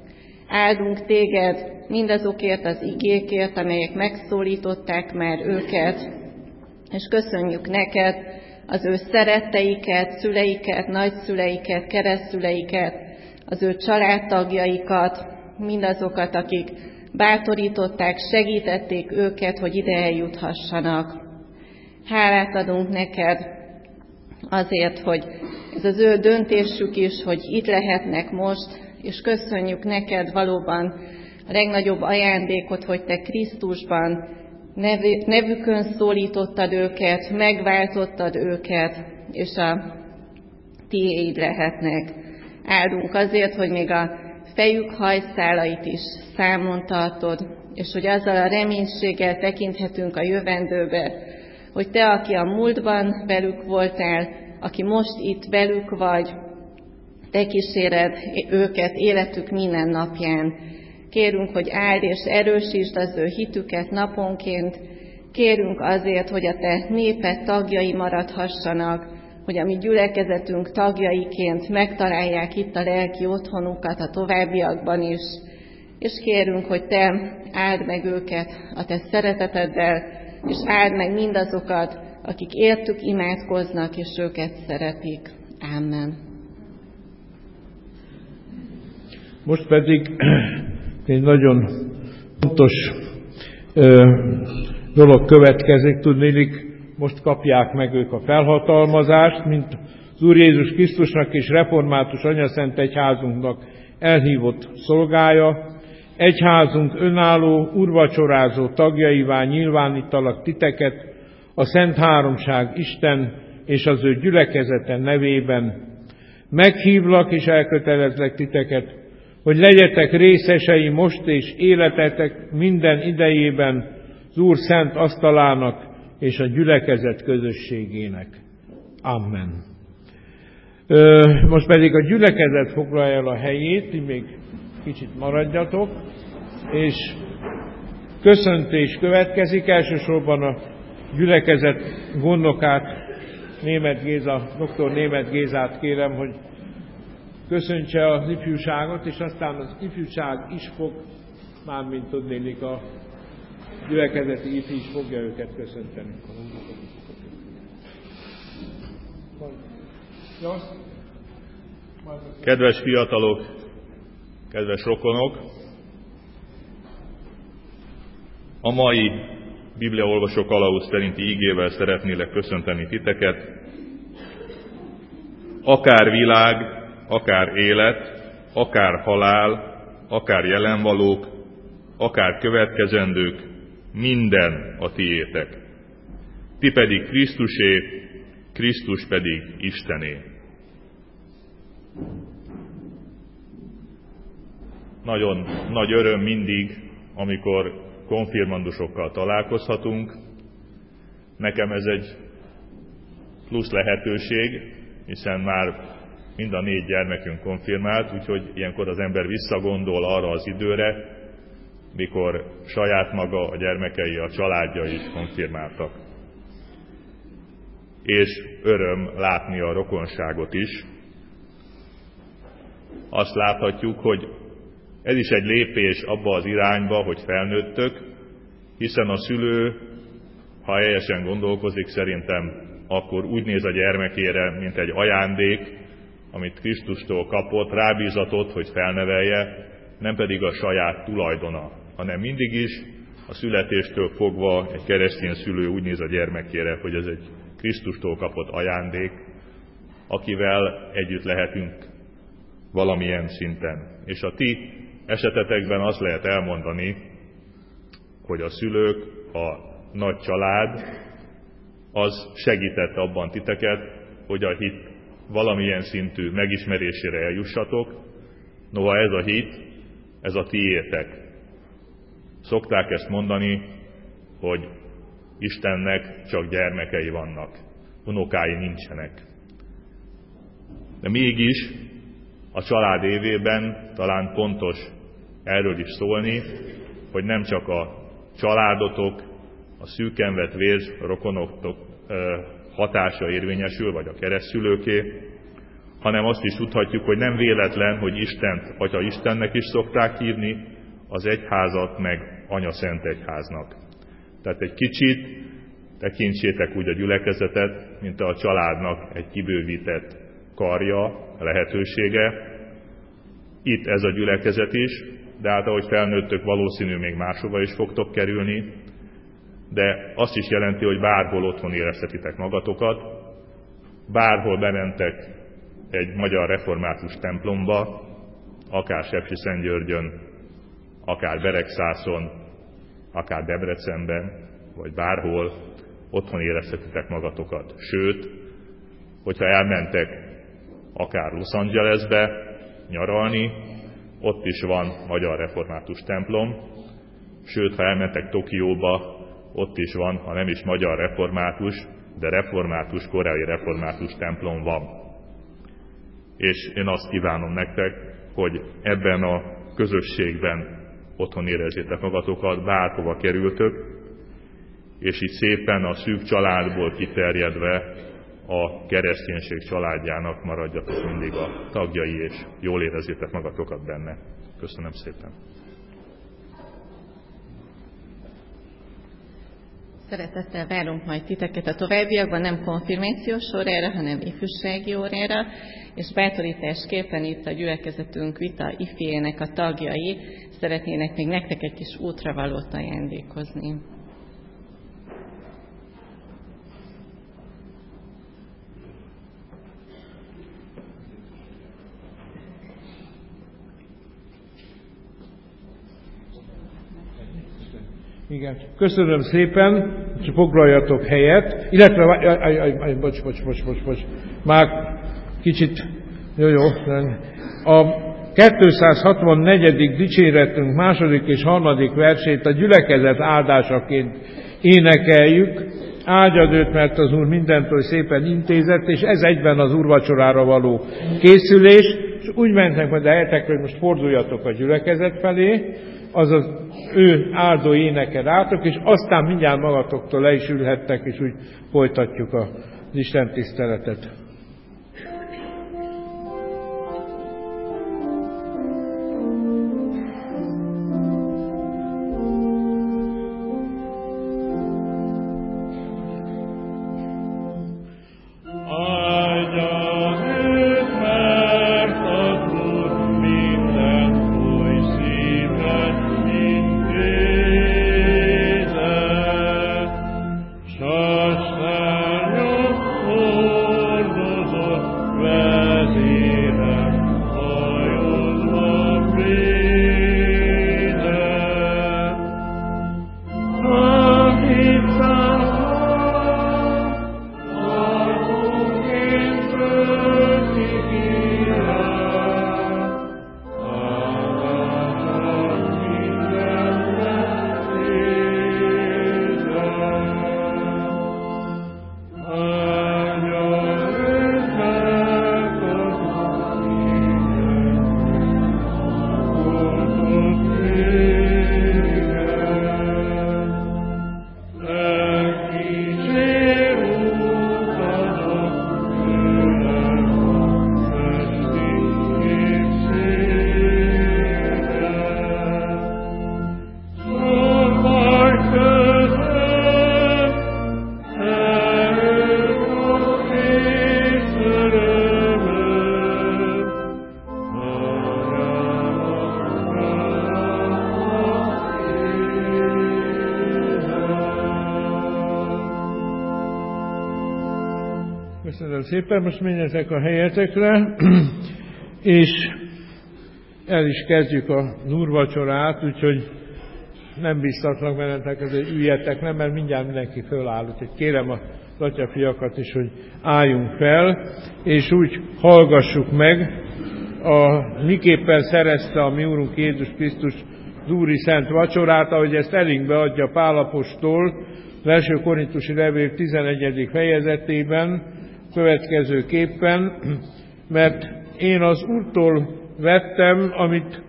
Áldunk téged mindazokért az igékért, amelyek megszólították már őket, és köszönjük neked az ő szeretteiket, szüleiket, nagyszüleiket, keresztszüleiket, az ő családtagjaikat, mindazokat, akik bátorították, segítették őket, hogy ide eljuthassanak. Hálát adunk neked azért, hogy ez az ő döntésük is, hogy itt lehetnek most, és köszönjük neked valóban a legnagyobb ajándékot, hogy te Krisztusban nevükön szólítottad őket, megváltottad őket, és a tiéd lehetnek. Áldunk azért, hogy még a fejük hajszálait is számon tartod, és hogy azzal a reménységgel tekinthetünk a jövendőbe, hogy te, aki a múltban velük voltál, aki most itt velük vagy, te kíséred őket életük minden napján. Kérünk, hogy áld és erősítsd az ő hitüket naponként. Kérünk azért, hogy a te néped tagjai maradhassanak, hogy a mi gyülekezetünk tagjaiként megtalálják itt a lelki otthonukat a továbbiakban is. És kérünk, hogy te áld meg őket a te szereteteddel, és áld meg mindazokat, akik értük imádkoznak, és őket szeretik. Amen. Most pedig egy nagyon fontos ö, dolog következik, tudnélik, most kapják meg ők a felhatalmazást, mint az Úr Jézus Krisztusnak és református anyaszent egyházunknak elhívott szolgája. Egyházunk önálló, urvacsorázó tagjaivá nyilvánítalak titeket a Szent Háromság Isten és az ő gyülekezete nevében. Meghívlak és elkötelezlek titeket, hogy legyetek részesei most és életetek minden idejében az Úr szent asztalának és a gyülekezet közösségének. Amen. Most pedig a gyülekezet foglalja el a helyét, így még kicsit maradjatok, és köszöntés következik, elsősorban a gyülekezet gondnokát, Németh Géza, doktor Németh Gézát kérem, hogy köszöntse az ifjúságot, és aztán az ifjúság is fog, mármint tudnélik, a gyülekezeti ifj is fogja őket köszönteni. Kedves fiatalok, kedves rokonok! A mai bibliaolvasó kalauz szerinti ígével szeretnélek köszönteni titeket. Akár világ, akár élet, akár halál, akár jelenvalók, akár következendők, minden a tiétek. Ti pedig Krisztusé, Krisztus pedig Istené. Nagyon nagy öröm mindig, amikor konfirmandusokkal találkozhatunk. Nekem ez egy plusz lehetőség, hiszen már mind a négy gyermekünk konfirmált, úgyhogy ilyenkor az ember visszagondol arra az időre, mikor saját maga, a gyermekei, a családja is konfirmáltak. És öröm látni a rokonságot is. Azt láthatjuk, hogy ez is egy lépés abba az irányba, hogy felnőttök, hiszen a szülő, ha helyesen gondolkozik, szerintem akkor úgy néz a gyermekére, mint egy ajándék, amit Krisztustól kapott, rábízatott, hogy felnevelje, nem pedig a saját tulajdona, hanem mindig is a születéstől fogva egy keresztény szülő úgy néz a gyermekére, hogy ez egy Krisztustól kapott ajándék, akivel együtt lehetünk valamilyen szinten. És a ti esetetekben azt lehet elmondani, hogy a szülők a nagy család, az segített abban titeket, hogy a hit valamilyen szintű megismerésére eljussatok. Noha ez a hit, ez a tiétek. Szokták ezt mondani, hogy Istennek csak gyermekei vannak, unokái nincsenek. De mégis a család évében talán fontos erről is szólni, hogy nem csak a családotok, a szűken vett vérs rokonotok hatása érvényesül, vagy a keresztszülőké, hanem azt is tudhatjuk, hogy nem véletlen, hogy Istent Atya Istennek is szokták hívni, az egyházat meg Anya Szent Egyháznak. Tehát egy kicsit tekintsétek úgy a gyülekezetet, mint a családnak egy kibővített karja, lehetősége. Itt ez a gyülekezet is, de hát ahogy felnőttök, valószínű még máshova is fogtok kerülni, de azt is jelenti, hogy bárhol otthon érezhetitek magatokat, bárhol bementek egy magyar református templomba, akár Sepsiszentgyörgyön, akár Beregszászon, akár Debrecenben, vagy bárhol, otthon érezhetitek magatokat. Sőt, hogyha elmentek akár Los Angelesbe nyaralni, ott is van magyar református templom, sőt, ha elmentek Tokióba, ott is van, ha nem is magyar református, de református, koreai református templom van. És én azt kívánom nektek, hogy ebben a közösségben otthon érezzétek magatokat, bárhova kerültök, és így szépen a szűk családból kiterjedve a kereszténység családjának maradjatok mindig a tagjai, és jól érezzétek magatokat benne. Köszönöm szépen! Szeretettel várunk majd titeket a továbbiakban, nem konfirmációs órára, hanem ifjúsági órára, és bátorításképpen itt a gyülekezetünk vita ifjének a tagjai szeretnének még nektek egy kis útravalót ajándékozni. Igen. Köszönöm szépen, csak foglaljatok helyet, illetve, aj, aj, aj, aj, bocs, bocs, bocs, bocs, bocs, már kicsit, jó, jó, a kétszázhatvannegyedik dicséretünk második és harmadik versét a gyülekezet áldásaként énekeljük. Áldjad őt, mert az Úr mindentől szépen intézett, és ez egyben az úrvacsorára való készülés, és úgy mentek majd a helyetekre, hogy most forduljatok a gyülekezet felé, az az ő áldó éneken álltok, és aztán mindjárt magatoktól le is ülhettek, és úgy folytatjuk az Isten tiszteletet. Köszönöm szépen, most menjetek a helyetekre, és el is kezdjük az úrvacsorát, úgyhogy nem biztatlak benneteket, hogy üljetek le, mert mindjárt mindenki föláll. Úgyhogy kérem az atyafiakat is, hogy álljunk fel, és úgy hallgassuk meg, a, miképpen szerezte a mi Úrunk Jézus Krisztus az Úri Szent Vacsorát, ahogy ezt elénkbe adja Pál apostol, az első Korintusi levél tizenegyedik fejezetében, következőképpen, mert én az Úrtól vettem, amit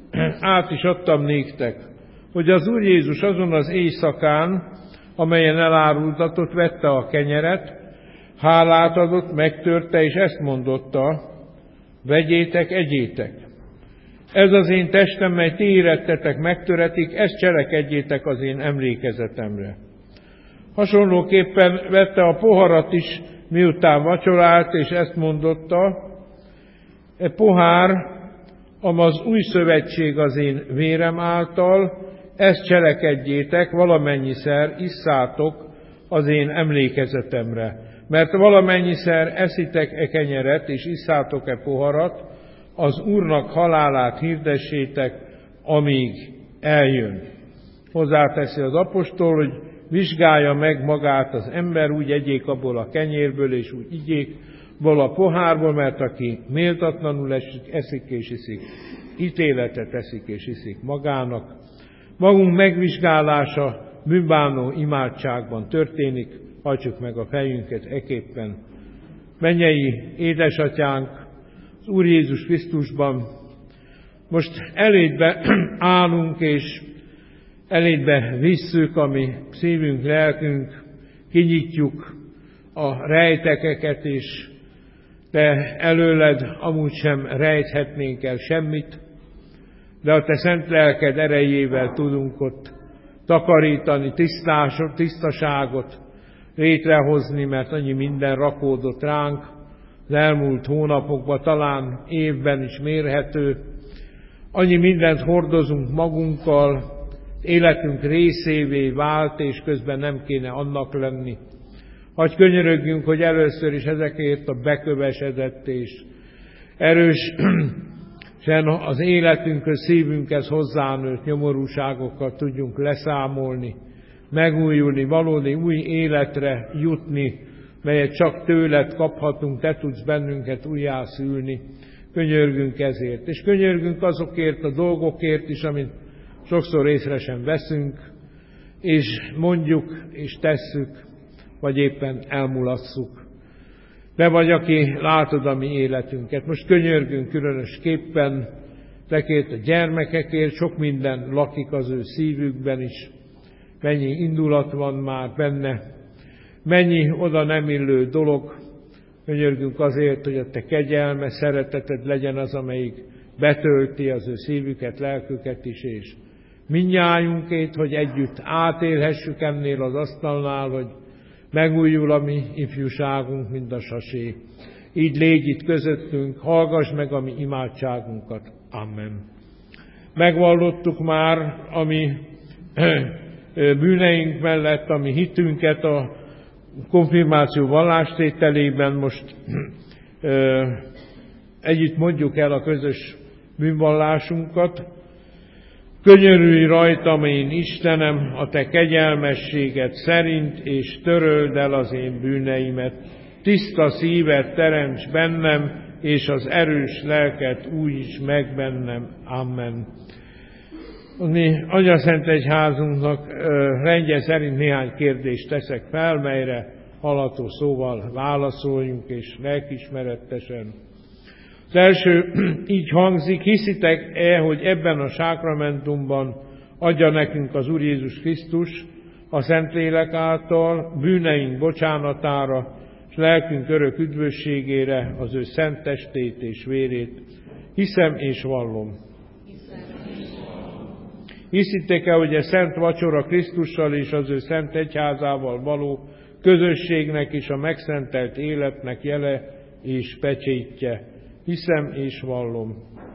át is adtam néktek, hogy az Úr Jézus azon az éjszakán, amelyen elárultatott, vette a kenyeret, hálát adott, megtörte, és ezt mondotta: vegyétek, egyétek. Ez az én testem, mely ti érettetek, megtöretik, ezt cselekedjétek az én emlékezetemre. Hasonlóképpen vette a poharat is, miután vacsorált, és ezt mondotta: e pohár, amaz új szövetség az én vérem által, ezt cselekedjétek, valamennyiszer isszátok az én emlékezetemre. Mert valamennyiszer eszitek e kenyeret, és isszátok e poharat, az Úrnak halálát hirdessétek, amíg eljön. Hozzáteszi az apostol, hogy vizsgálja meg magát az ember, úgy egyék abból a kenyérből, és úgy igyék abból a pohárból, mert aki méltatlanul esik, eszik és iszik, ítéletet eszik és iszik magának. Magunk megvizsgálása bűnbánó imádságban történik, hajtsuk meg a fejünket eképpen. Mennyei édesatyánk, az Úr Jézus Krisztusban, most elédbe állunk, és elédbe visszük a mi szívünk, lelkünk, kinyitjuk a rejtekeket, és Te előled amúgy sem rejthetnénk el semmit, de a Te szent lelked erejével tudunk ott takarítani, tisztásot, tisztaságot létrehozni, mert annyi minden rakódott ránk az elmúlt hónapokban, talán évben is mérhető. Annyi mindent hordozunk magunkkal, életünk részévé vált, és közben nem kéne annak lenni. Hagy könyörögjünk, hogy először is ezekért a bekövesedett és erős az életünkhöz, szívünkhez hozzánőtt nyomorúságokkal tudjunk leszámolni, megújulni, valódi új életre jutni, melyet csak tőled kaphatunk, Te tudsz bennünket újjászülni. Könyörgünk ezért, és könyörgünk azokért a dolgokért is, amit sokszor észre sem veszünk, és mondjuk, és tesszük, vagy éppen elmulasszuk. Te vagy, aki látod a mi életünket. Most könyörgünk különösképpen Tekért a gyermekekért, sok minden lakik az ő szívükben is. Mennyi indulat van már benne, mennyi oda nem illő dolog. Könyörgünk azért, hogy a Te kegyelme, szereteted legyen az, amelyik betölti az ő szívüket, lelküket is, és mindnyájunkét, hogy együtt átélhessük ennél az asztalnál, hogy megújul a mi ifjúságunk, mint a sasé. Így légy itt közöttünk, hallgass meg a mi imádságunkat. Amen. Megvallottuk már a mi bűneink mellett, a mi hitünket a konfirmáció vallástételében. Most együtt mondjuk el a közös bűnvallásunkat. Könyörülj rajtam, én Istenem, a Te kegyelmességed szerint, és töröld el az én bűneimet. Tiszta szívet teremts bennem, és az erős lelket újíts meg bennem. Amen. Mi Atyaszent Egyházunknak rendje szerint néhány kérdést teszek fel, melyre hallható szóval válaszoljunk, és lelkiismerettesen. Az első így hangzik: hiszitek-e, hogy ebben a sákramentumban adja nekünk az Úr Jézus Krisztus a Szentlélek által bűneink bocsánatára, és lelkünk örök üdvösségére az ő szent testét és vérét? Hiszem és vallom. Hiszitek-e, hogy a szent vacsora Krisztussal és az ő szent egyházával való közösségnek és a megszentelt életnek jele és pecsétje? Hiszem és vallom.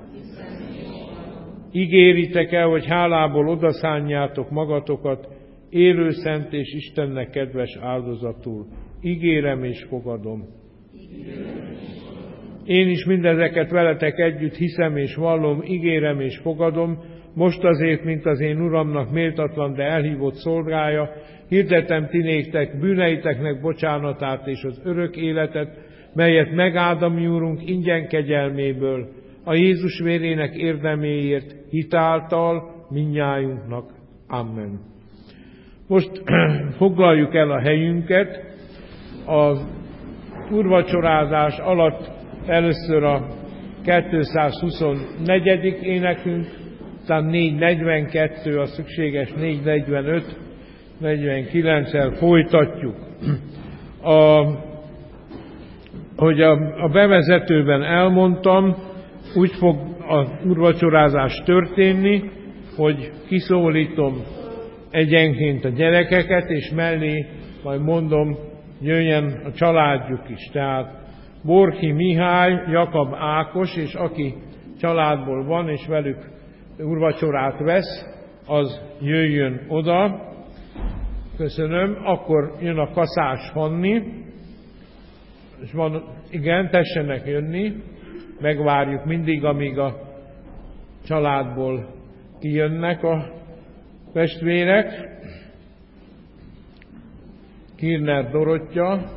Ígéritek-e, hogy hálából odaszánjátok magatokat élő, szent és Istennek kedves áldozatul? Ígérem és fogadom. Én is mindezeket veletek együtt hiszem és vallom, ígérem és fogadom, most azért, mint az én Uramnak méltatlan, de elhívott szolgája, hirdetem ti néktek bűneiteknek bocsánatát és az örök életet, melyet megáld a mi Úrunk ingyen kegyelméből, a Jézus vérének érdeméért hitáltal mindnyájunknak. Amen. Most foglaljuk el a helyünket. Az úrvacsorázás alatt először a kétszázhuszonnegyedik énekünk, aztán négyszáznegyvenkettő, a szükséges négyszáznegyvenöt, negyvenkilenccel folytatjuk. A, hogy a, a bevezetőben elmondtam, úgy fog az úrvacsorázás történni, hogy kiszólítom egyenként a gyerekeket, és mellé majd mondom, jöjjön a családjuk is. Tehát Borki Mihály, Jakab Ákos, és aki családból van, és velük úrvacsorát vesz, az jöjjön oda. Köszönöm. Akkor jön a Kaszás Fanni, és van, igen, tessenek jönni. Megvárjuk mindig, amíg a családból kijönnek a testvérek. Kirner Dorottya.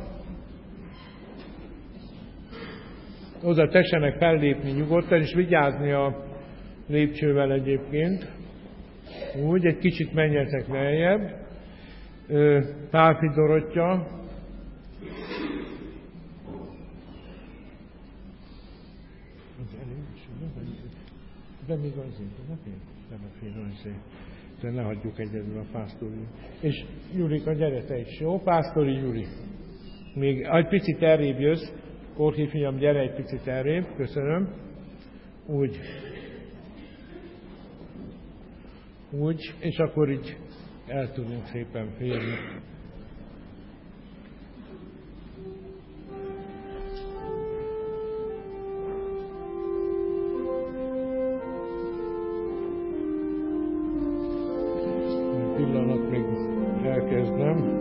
Oda tessenek fellépni nyugodtan, és vigyázni a lépcsővel egyébként. Úgy, egy kicsit menjetek lejjebb. Pálfi Dorottya. De még azért, ne fél, ne fél, azért. De ne hagyjuk egyedül a Pásztori. És Julika, gyere te is, jó? Pásztori Juli. Még egy picit elrébb jössz. Korhi fiam, gyere egy picit elrébb. Köszönöm. Úgy. Úgy, és akkor így el tudunk szépen férni. Pillanat, még elkezdem.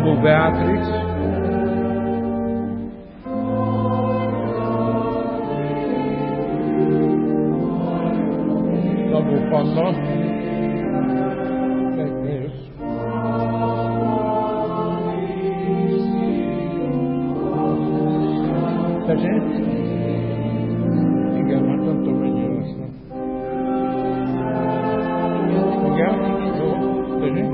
Szabó Beatrix, Szabó Panna, Tessék? Igen, hát nem tudom, mennyire lesz. Igen? Jó. Tessék?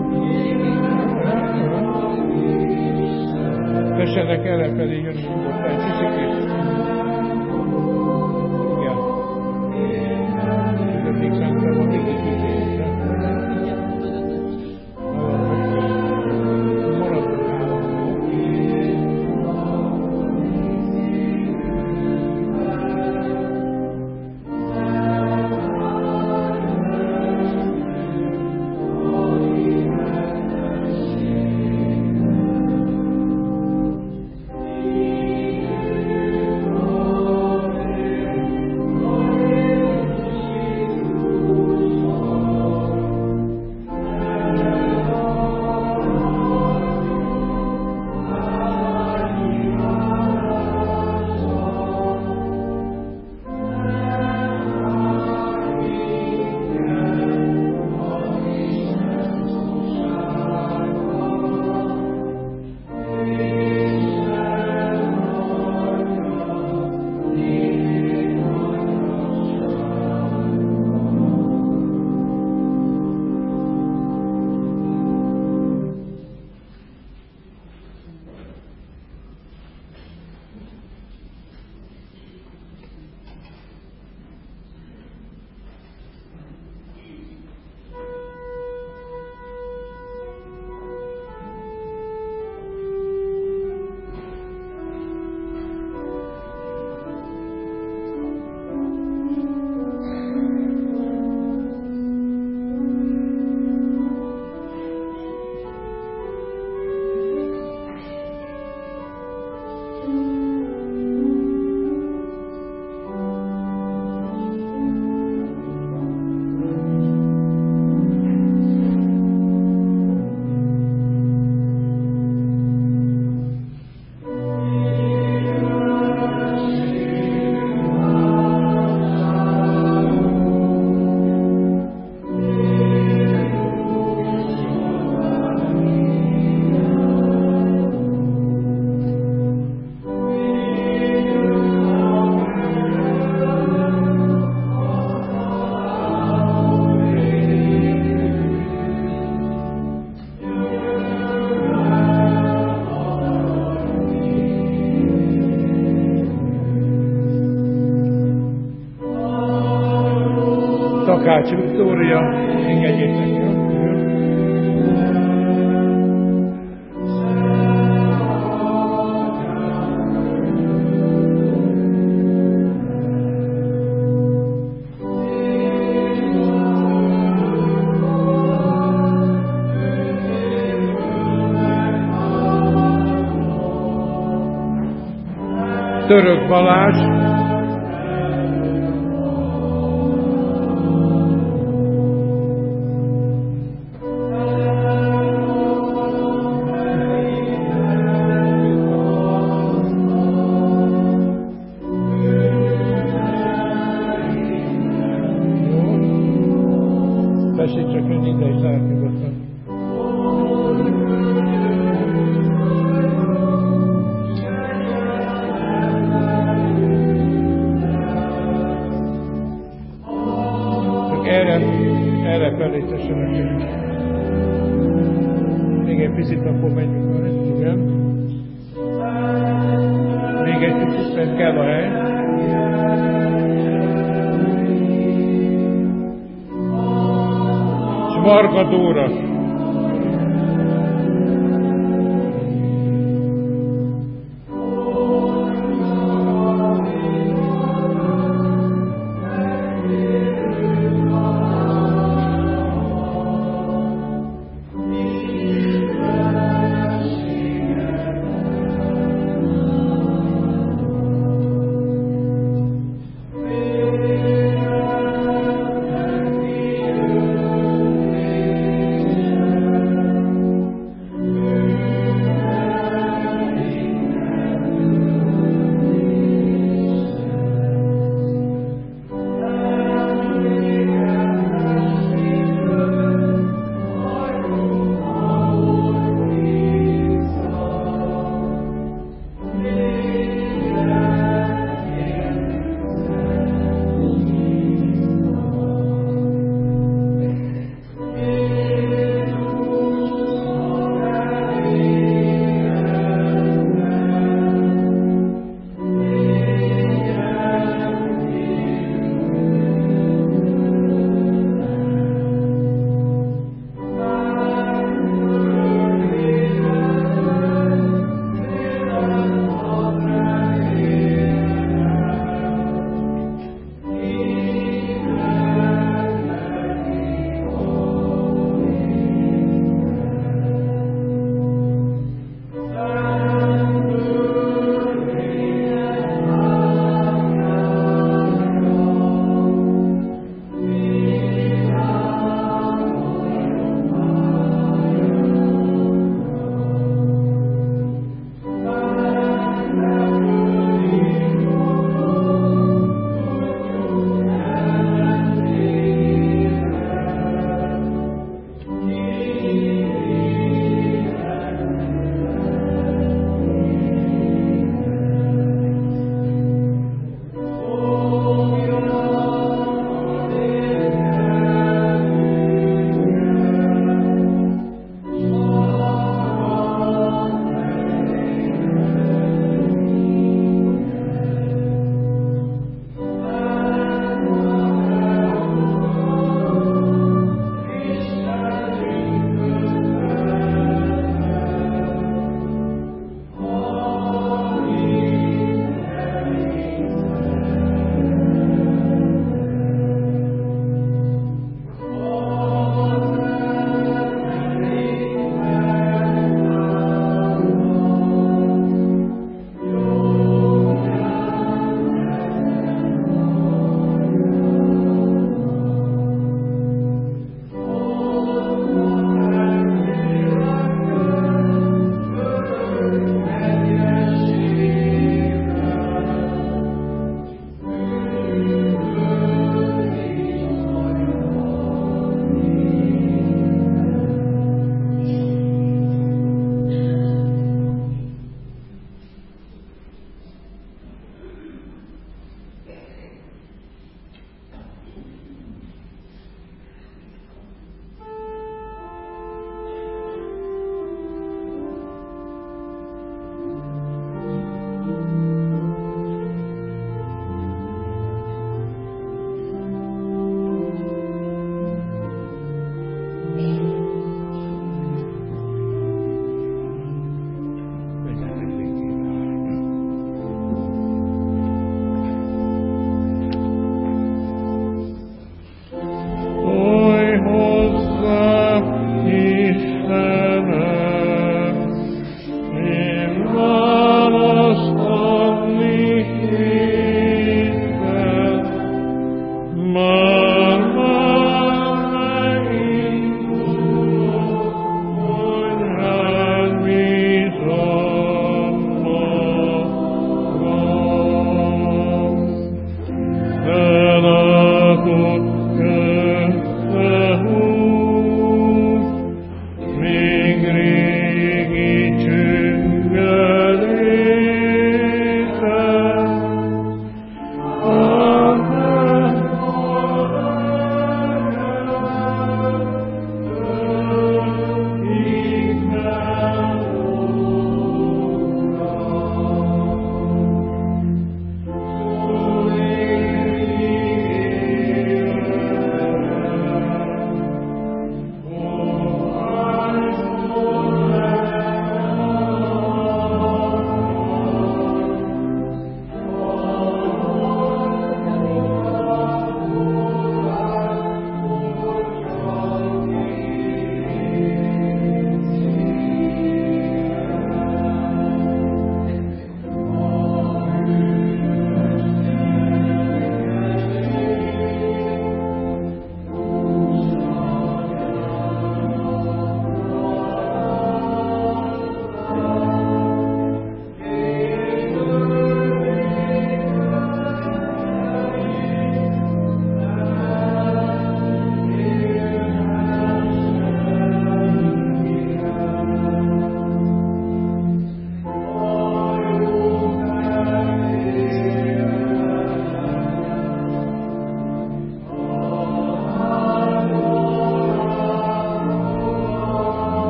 Tessenek erre felé jönni nyugodtan egy kicsikét. Igen. De még szerintem a végig ügyésre. Maradunk államban. Takács Viktória, engedjétek el. Török Balázs, tessék csak ön ide is lehet nyugodtan. Csak erre, erre felé tessenek. Még egy picit, akkor menjünk már. Igen. Még egy picit, mert kell a hely. Varga Dóra.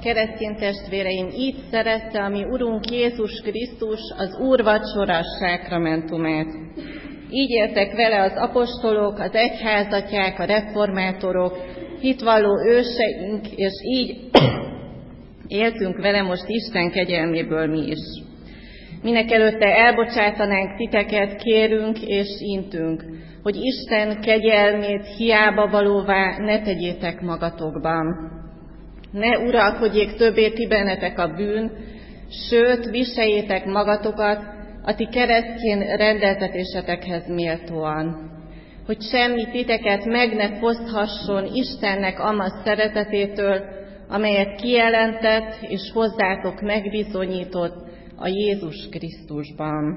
Keresztény testvéreim, így szerette a mi Urunk Jézus Krisztus az úrvacsora sákramentumát. Így éltek vele az apostolok, az egyházatják, a reformátorok, hitvalló őseink, és így éltünk vele most Isten kegyelméből mi is. Mindenekelőtte elbocsátanánk titeket, kérünk és intünk, hogy Isten kegyelmét hiába valóvá ne tegyétek magatokban. Ne uralkodjék többé ti bennetek a bűn, sőt, viseljétek magatokat a ti keresztény rendeltetésetekhez méltóan, hogy semmi titeket meg ne foszthasson Istennek ama szeretetétől, amelyet kijelentett és hozzátok megbizonyított a Jézus Krisztusban.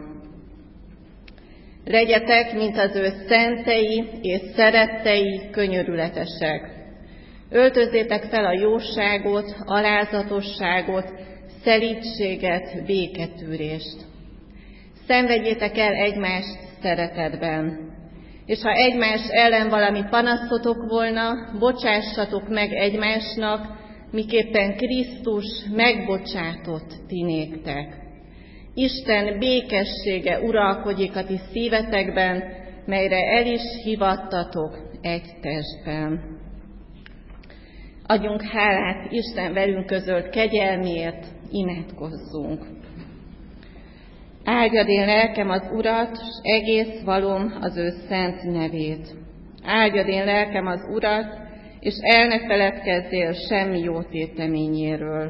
Legyetek, mint az ő szentei és szerettei, könyörületesek. Öltözzétek fel a jóságot, alázatosságot, szelídséget, béketűrést. Szenvedjétek el egymást szeretetben, és ha egymás ellen valami panaszotok volna, bocsássatok meg egymásnak, miképpen Krisztus megbocsátott ti néktek. Isten békessége uralkodjék a ti szívetekben, melyre el is hivattatok egy testben. Adjunk hálát Isten velünk közölt kegyelméért, imádkozzunk. Áldjad én lelkem az Urat, s egész valóm az ő szent nevét. Áldjad én lelkem az Urat, és el ne feledkezzél semmi jó téteményéről.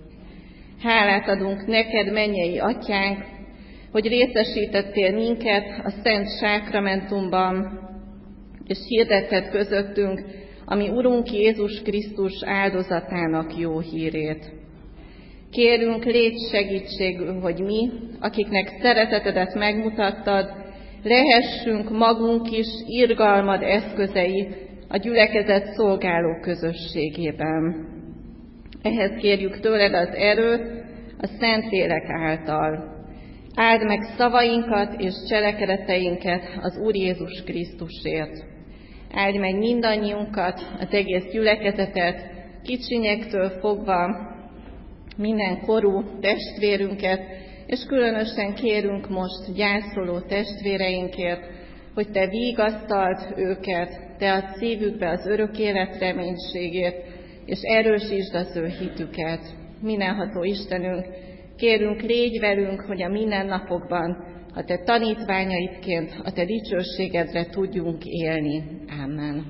Hálát adunk neked, mennyei atyánk, hogy részesítettél minket a szent sákramentumban, és hirdetted közöttünk a mi Urunk Jézus Krisztus áldozatának jó hírét. Kérünk, légy segítségül, hogy mi, akiknek szeretetedet megmutattad, lehessünk magunk is irgalmad eszközei a gyülekezet szolgáló közösségében. Ehhez kérjük tőled az erőt a Szentlélek által. Áld meg szavainkat és cselekedeteinket az Úr Jézus Krisztusért. Áldj meg mindannyiunkat, az egész gyülekezetet, kicsinyektől fogva, minden korú testvérünket, és különösen kérünk most gyászoló testvéreinkért, hogy te vigasztald őket, te adj szívükbe az örök élet reménységét, és erősítsd az ő hitüket. Mindenható Istenünk, kérünk, légy velünk, hogy a mindennapokban a te tanítványaidként a te dicsőségedre tudjunk élni. Amen.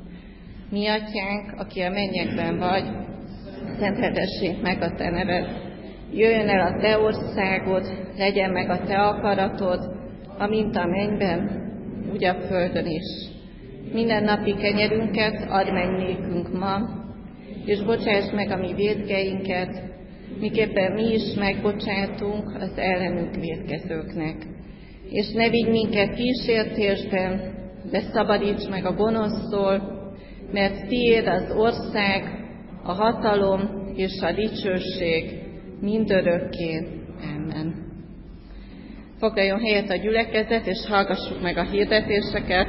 Mi atyánk, aki a mennyekben vagy, szenteltessék meg a te neved. Jöjjön el a te országod, legyen meg a te akaratod, amint a mennyben, úgy a földön is. Minden napi kenyerünket add meg nékünk ma, és bocsáss meg a mi vétkeinket, miképpen mi is megbocsátunk az ellenünk vétkezőknek. És ne vigy minket kísértésben, de szabadíts meg a gonosztól, mert tiéd az ország, a hatalom és a dicsőség mindörökké. Amen. Foglaljon helyet a gyülekezet, és hallgassuk meg a hirdetéseket.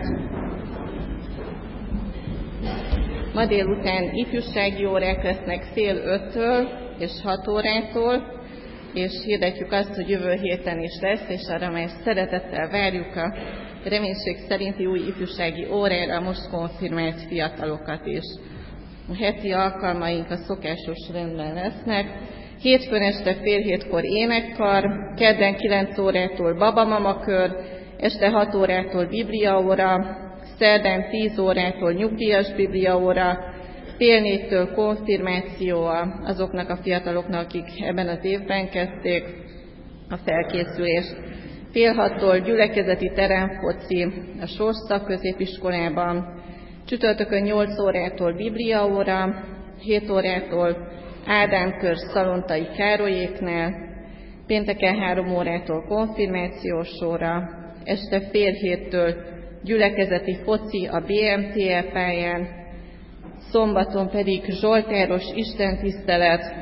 Ma délután ifjúsági órák lesznek fél öttől és hat órától, és hirdetjük azt, hogy jövő héten is lesz, és arra már szeretettel várjuk a reménység szerinti új ifjúsági órára most konfirmált fiatalokat is. A heti alkalmaink a szokásos rendben lesznek. Hétfőn este fél hétkor énekkar, kedden kilenc órától babamama kör, este hat órától bibliaóra, szerdán tíz órától nyugdíjas bibliaóra, fél négytől konfirmáció azoknak a fiataloknak, akik ebben az évben kezdték a felkészülést. Fél hattól gyülekezeti teremfoci a Sors szakközépiskolában, csütörtökön nyolc órától bibliaóra, hét órától Ádámkör Szalontai Károlyéknál, pénteken három órától konfirmációs óra, este fél héttől gyülekezeti foci a bé em té e pályán, szombaton pedig zsoltáros istentisztelet,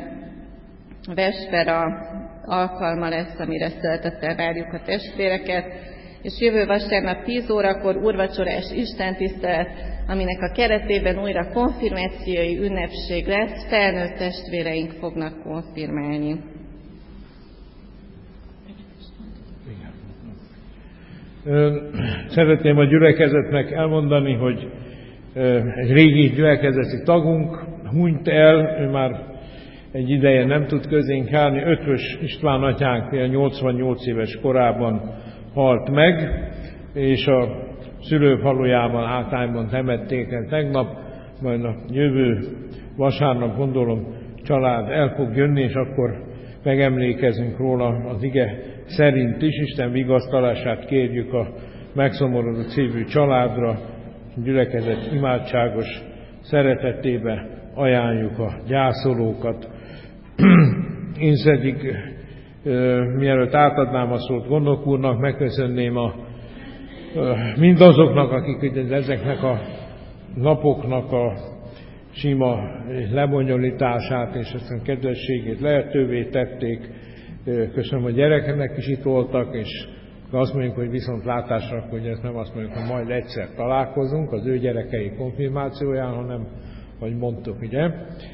vespera alkalma lesz, amire szeretettel várjuk a testvéreket, és jövő vasárnap tíz órakor úrvacsorás istentisztelet, aminek a keretében újra konfirmációi ünnepség lesz, felnőtt testvéreink fognak konfirmálni. Szeretném a gyülekezetnek elmondani, hogy egy régi gyülekezeti tagunk hunyt el, ő már egy ideje nem tud közénk állni. Ötvös István atyánk nyolcvannyolc éves korában halt meg, és a szülőfalujában, Átányban temették el tegnap, majd a jövő vasárnap gondolom család el fog jönni, és akkor megemlékezünk róla az ige szerint is. Isten vigasztalását kérjük a megszomorodott szívű családra, a gyülekezet imádságos szeretetébe ajánljuk a gyászolókat. Én pedig, mielőtt átadnám a szót Gondok úrnak, megköszönném a, mindazoknak, akik ezeknek a napoknak a sima lebonyolítását és ezt a kedvességét lehetővé tették. Köszönöm, hogy gyerekeknek is itt voltak, és azt mondjuk, hogy viszontlátásra, hogy ezt nem azt mondjuk, hogy majd egyszer találkozunk az ő gyerekei konfirmációján, hanem, hogy mondtuk, ugye.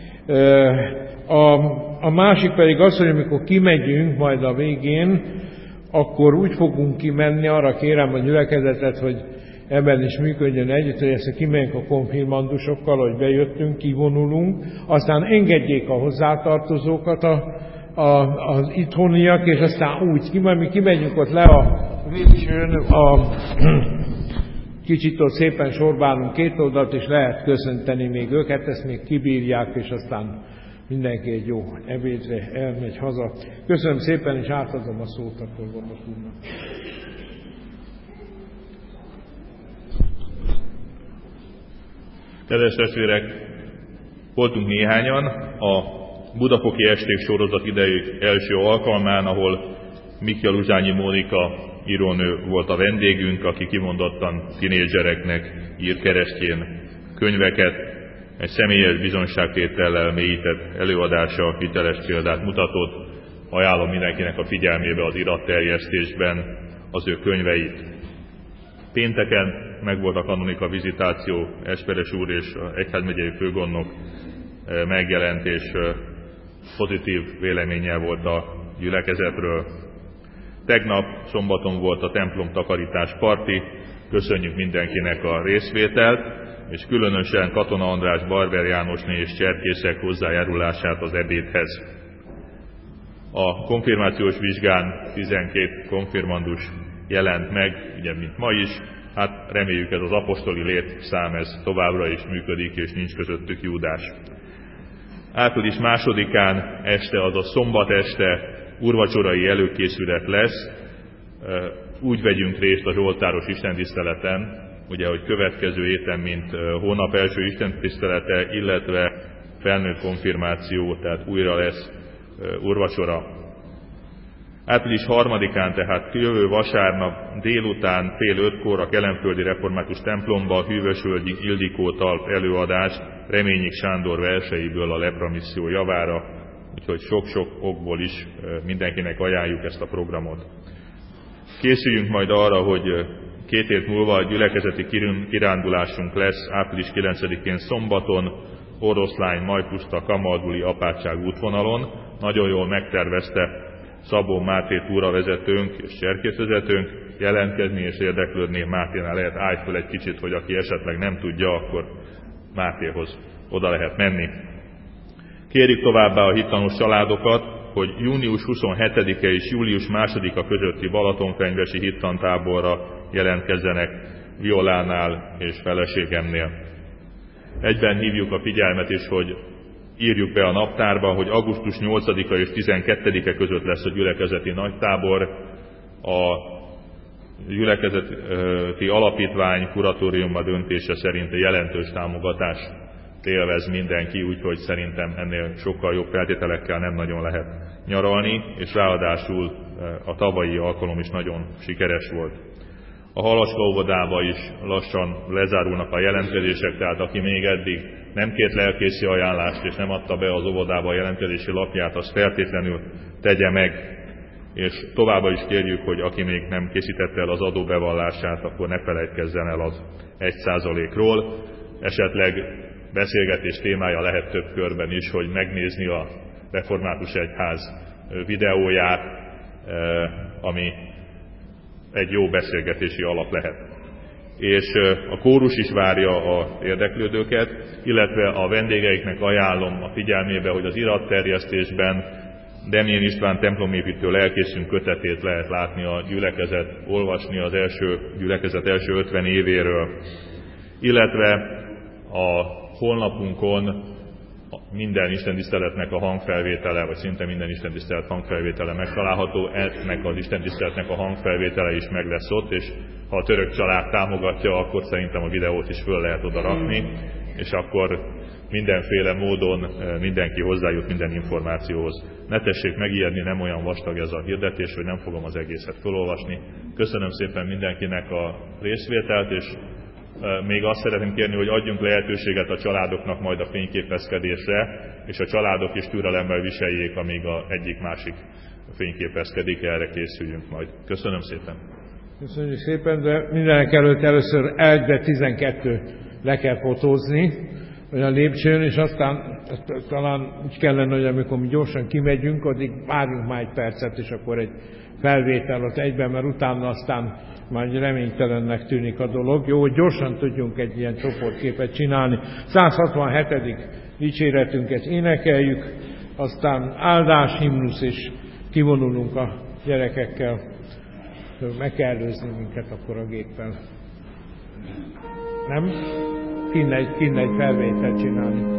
A, a másik pedig az, hogy amikor kimegyünk majd a végén, akkor úgy fogunk kimenni, arra kérem a gyülekezetet, hogy ebben is működjön együtt, hogy ezt kimegyünk a konfirmandusokkal, hogy bejöttünk, kivonulunk, aztán engedjék a hozzátartozókat a, a, az itthoniak, és aztán úgy ki, majd mi kimegyünk ott le a lépcsőn, a, kicsit ott szépen sorbálunk két oldalt, és lehet köszönteni még őket, ezt még kibírják, és aztán mindenki egy jó ebédre elmegy haza. Köszönöm szépen, és átadom a szót akkor Gondok úrnak. Kedves testvérek, voltunk néhányan a Budafoki Esték sorozat idejük első alkalmán, ahol Mikja Luzsányi Mónika írónő volt a vendégünk, aki kimondottan tinédzsereknek ír keresztjén könyveket, egy személyes bizonságtétellel mélyített előadása hiteles példát mutatott. Ajánlom mindenkinek a figyelmébe az iratterjesztésben az ő könyveit. Pénteken megvolt a kanonika vizitáció, Esperes úr és az egyházmegyei főgondnok megjelent, és pozitív véleménnyel volt a gyülekezetről. Tegnap szombaton volt a templom takarítás parti, köszönjük mindenkinek a részvételt, és különösen Katona András, Barber Jánosné és cserkészek hozzájárulását az ebédhez. A konfirmációs vizsgán tizenkét konfirmandus jelent meg, ugye mint ma is, hát reméljük ez az apostoli létszám ez továbbra is működik, és nincs közöttük Júdás. Április másodikán este, azaz szombat este úrvacsorai előkészület lesz, úgy vegyünk részt a zsoltáros istentiszteleten, ugye, hogy következő héten, mint hónap első istentisztelete, illetve felnőtt konfirmáció, tehát újra lesz úrvacsora. Április harmadikán, tehát jövő vasárnap délután fél ötkor a Kelenföldi Református templomba Hűvösvölgyi Ildikó tart előadást Reményik Sándor verseiből a lepra misszió javára, úgyhogy sok-sok okból is mindenkinek ajánljuk ezt a programot. Készüljünk majd arra, hogy két hét múlva a gyülekezeti kirándulásunk lesz április kilencedikén szombaton, Oroszlány, Majpuszta, Kamalduli apátság útvonalon. Nagyon jól megtervezte Szabó Máté túravezetőnk és cserkészvezetőnk. Jelentkezni és érdeklődni Máténál lehet, állj föl egy kicsit, hogy aki esetleg nem tudja, akkor Mátéhoz oda lehet menni. Kérjük továbbá a hittanos családokat, hogy június huszonhetedike és július másodika közötti Balatonfenyvesi hittantáborra jelentkezzenek Violánál és feleségemnél. Egyben hívjuk a figyelmet is, hogy írjuk be a naptárba, hogy augusztus nyolcadika és tizenkettedike között lesz a gyülekezeti nagytábor. A gyülekezeti alapítvány kuratóriuma döntése szerint jelentős támogatás élvez mindenki, úgyhogy szerintem ennél sokkal jobb feltételekkel nem nagyon lehet nyaralni, és ráadásul a tavalyi alkalom is nagyon sikeres volt. A Halacska óvodába is lassan lezárulnak a jelentkezések, tehát aki még eddig nem kért lelkészi ajánlást és nem adta be az óvodába a jelentkezési lapját, az feltétlenül tegye meg. és továbbá is kérjük, hogy aki még nem készítette el az adóbevallását, akkor ne feledkezzen el az egy százalékról. Esetleg beszélgetés témája lehet több körben is, hogy megnézni a Református Egyház videóját, ami egy jó beszélgetési alap lehet. És a kórus is várja az érdeklődőket, illetve a vendégeiknek ajánlom a figyelmébe, hogy az iratterjesztésben Demjén István templomépítő lelkészünk kötetét lehet látni a gyülekezet, olvasni az első gyülekezet első ötven évéről, illetve a honlapunkon minden istentiszteletnek a hangfelvétele, vagy szinte minden istentisztelet hangfelvétele megtalálható, ennek az istentiszteletnek a hangfelvétele is meg lesz ott, és ha a török család támogatja, akkor szerintem a videót is föl lehet oda rakni, és akkor mindenféle módon mindenki hozzájut minden információhoz. Ne tessék megijedni, nem olyan vastag ez a hirdetés, hogy nem fogom az egészet felolvasni. Köszönöm szépen mindenkinek a részvételt, és még azt szeretném kérni, hogy adjunk lehetőséget a családoknak majd a fényképezkedésre, és a családok is türelemmel viseljék, amíg a egyik-másik fényképezkedik, erre készüljünk majd. Köszönöm szépen! Köszönjük szépen, de mindenek előtt először Elkbe tizenkettő le kell fotózni, olyan lépcsőn, és aztán talán úgy kellene, hogy amikor mi gyorsan kimegyünk, addig várjunk már egy percet, és akkor egy felvétel ott egyben, mert utána aztán már reménytelennek tűnik a dolog. Jó, hogy gyorsan tudjunk egy ilyen csoportképet csinálni. száz hatvanhetedik dicséretünket énekeljük, aztán áldás, himnusz, és kivonulunk a gyerekekkel. Meg kell előzni minket akkor a géppel. Nem? Kéne egy, kéne egy felvételt csinálni.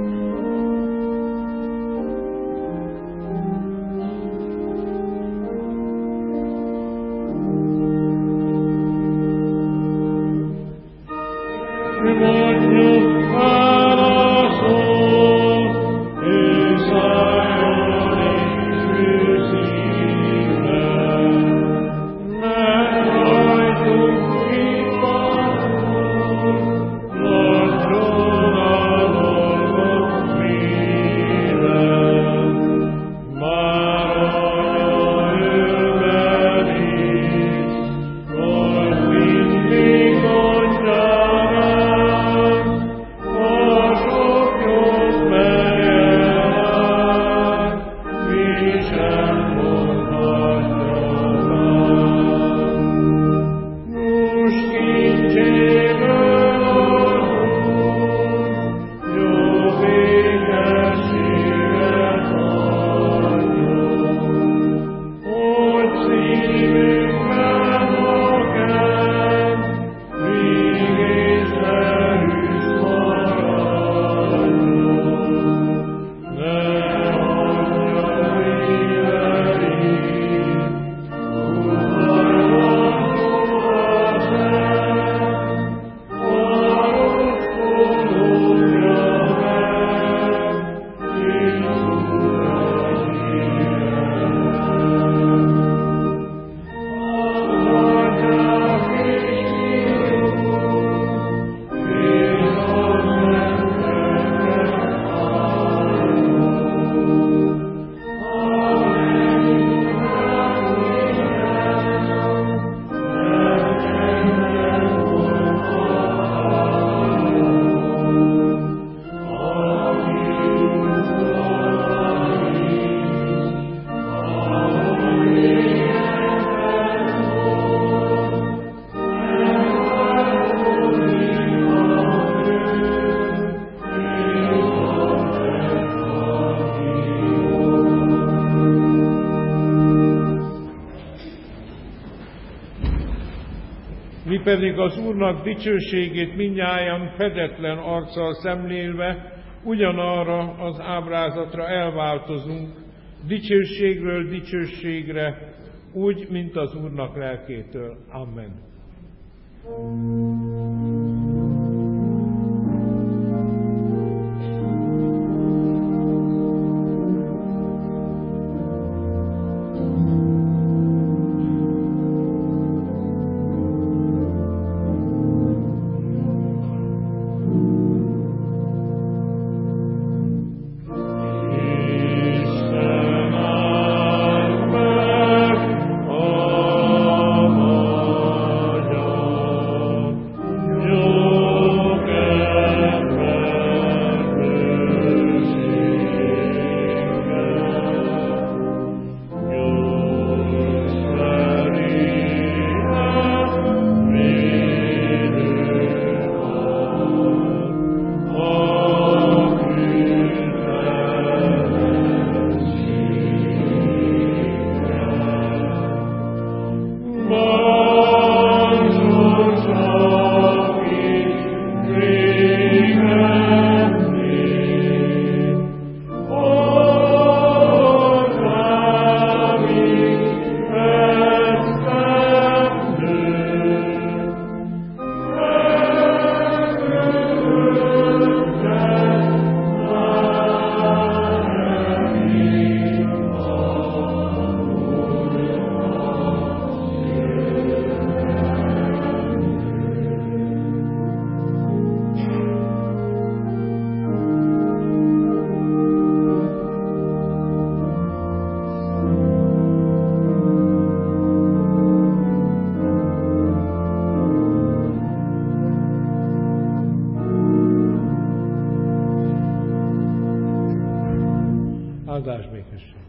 Pedig az Úrnak dicsőségét mindnyájan fedetlen arccal szemlélve ugyanarra az ábrázatra elváltozunk, dicsőségről dicsőségre, úgy, mint az Úrnak lelkétől. Amen. békesség.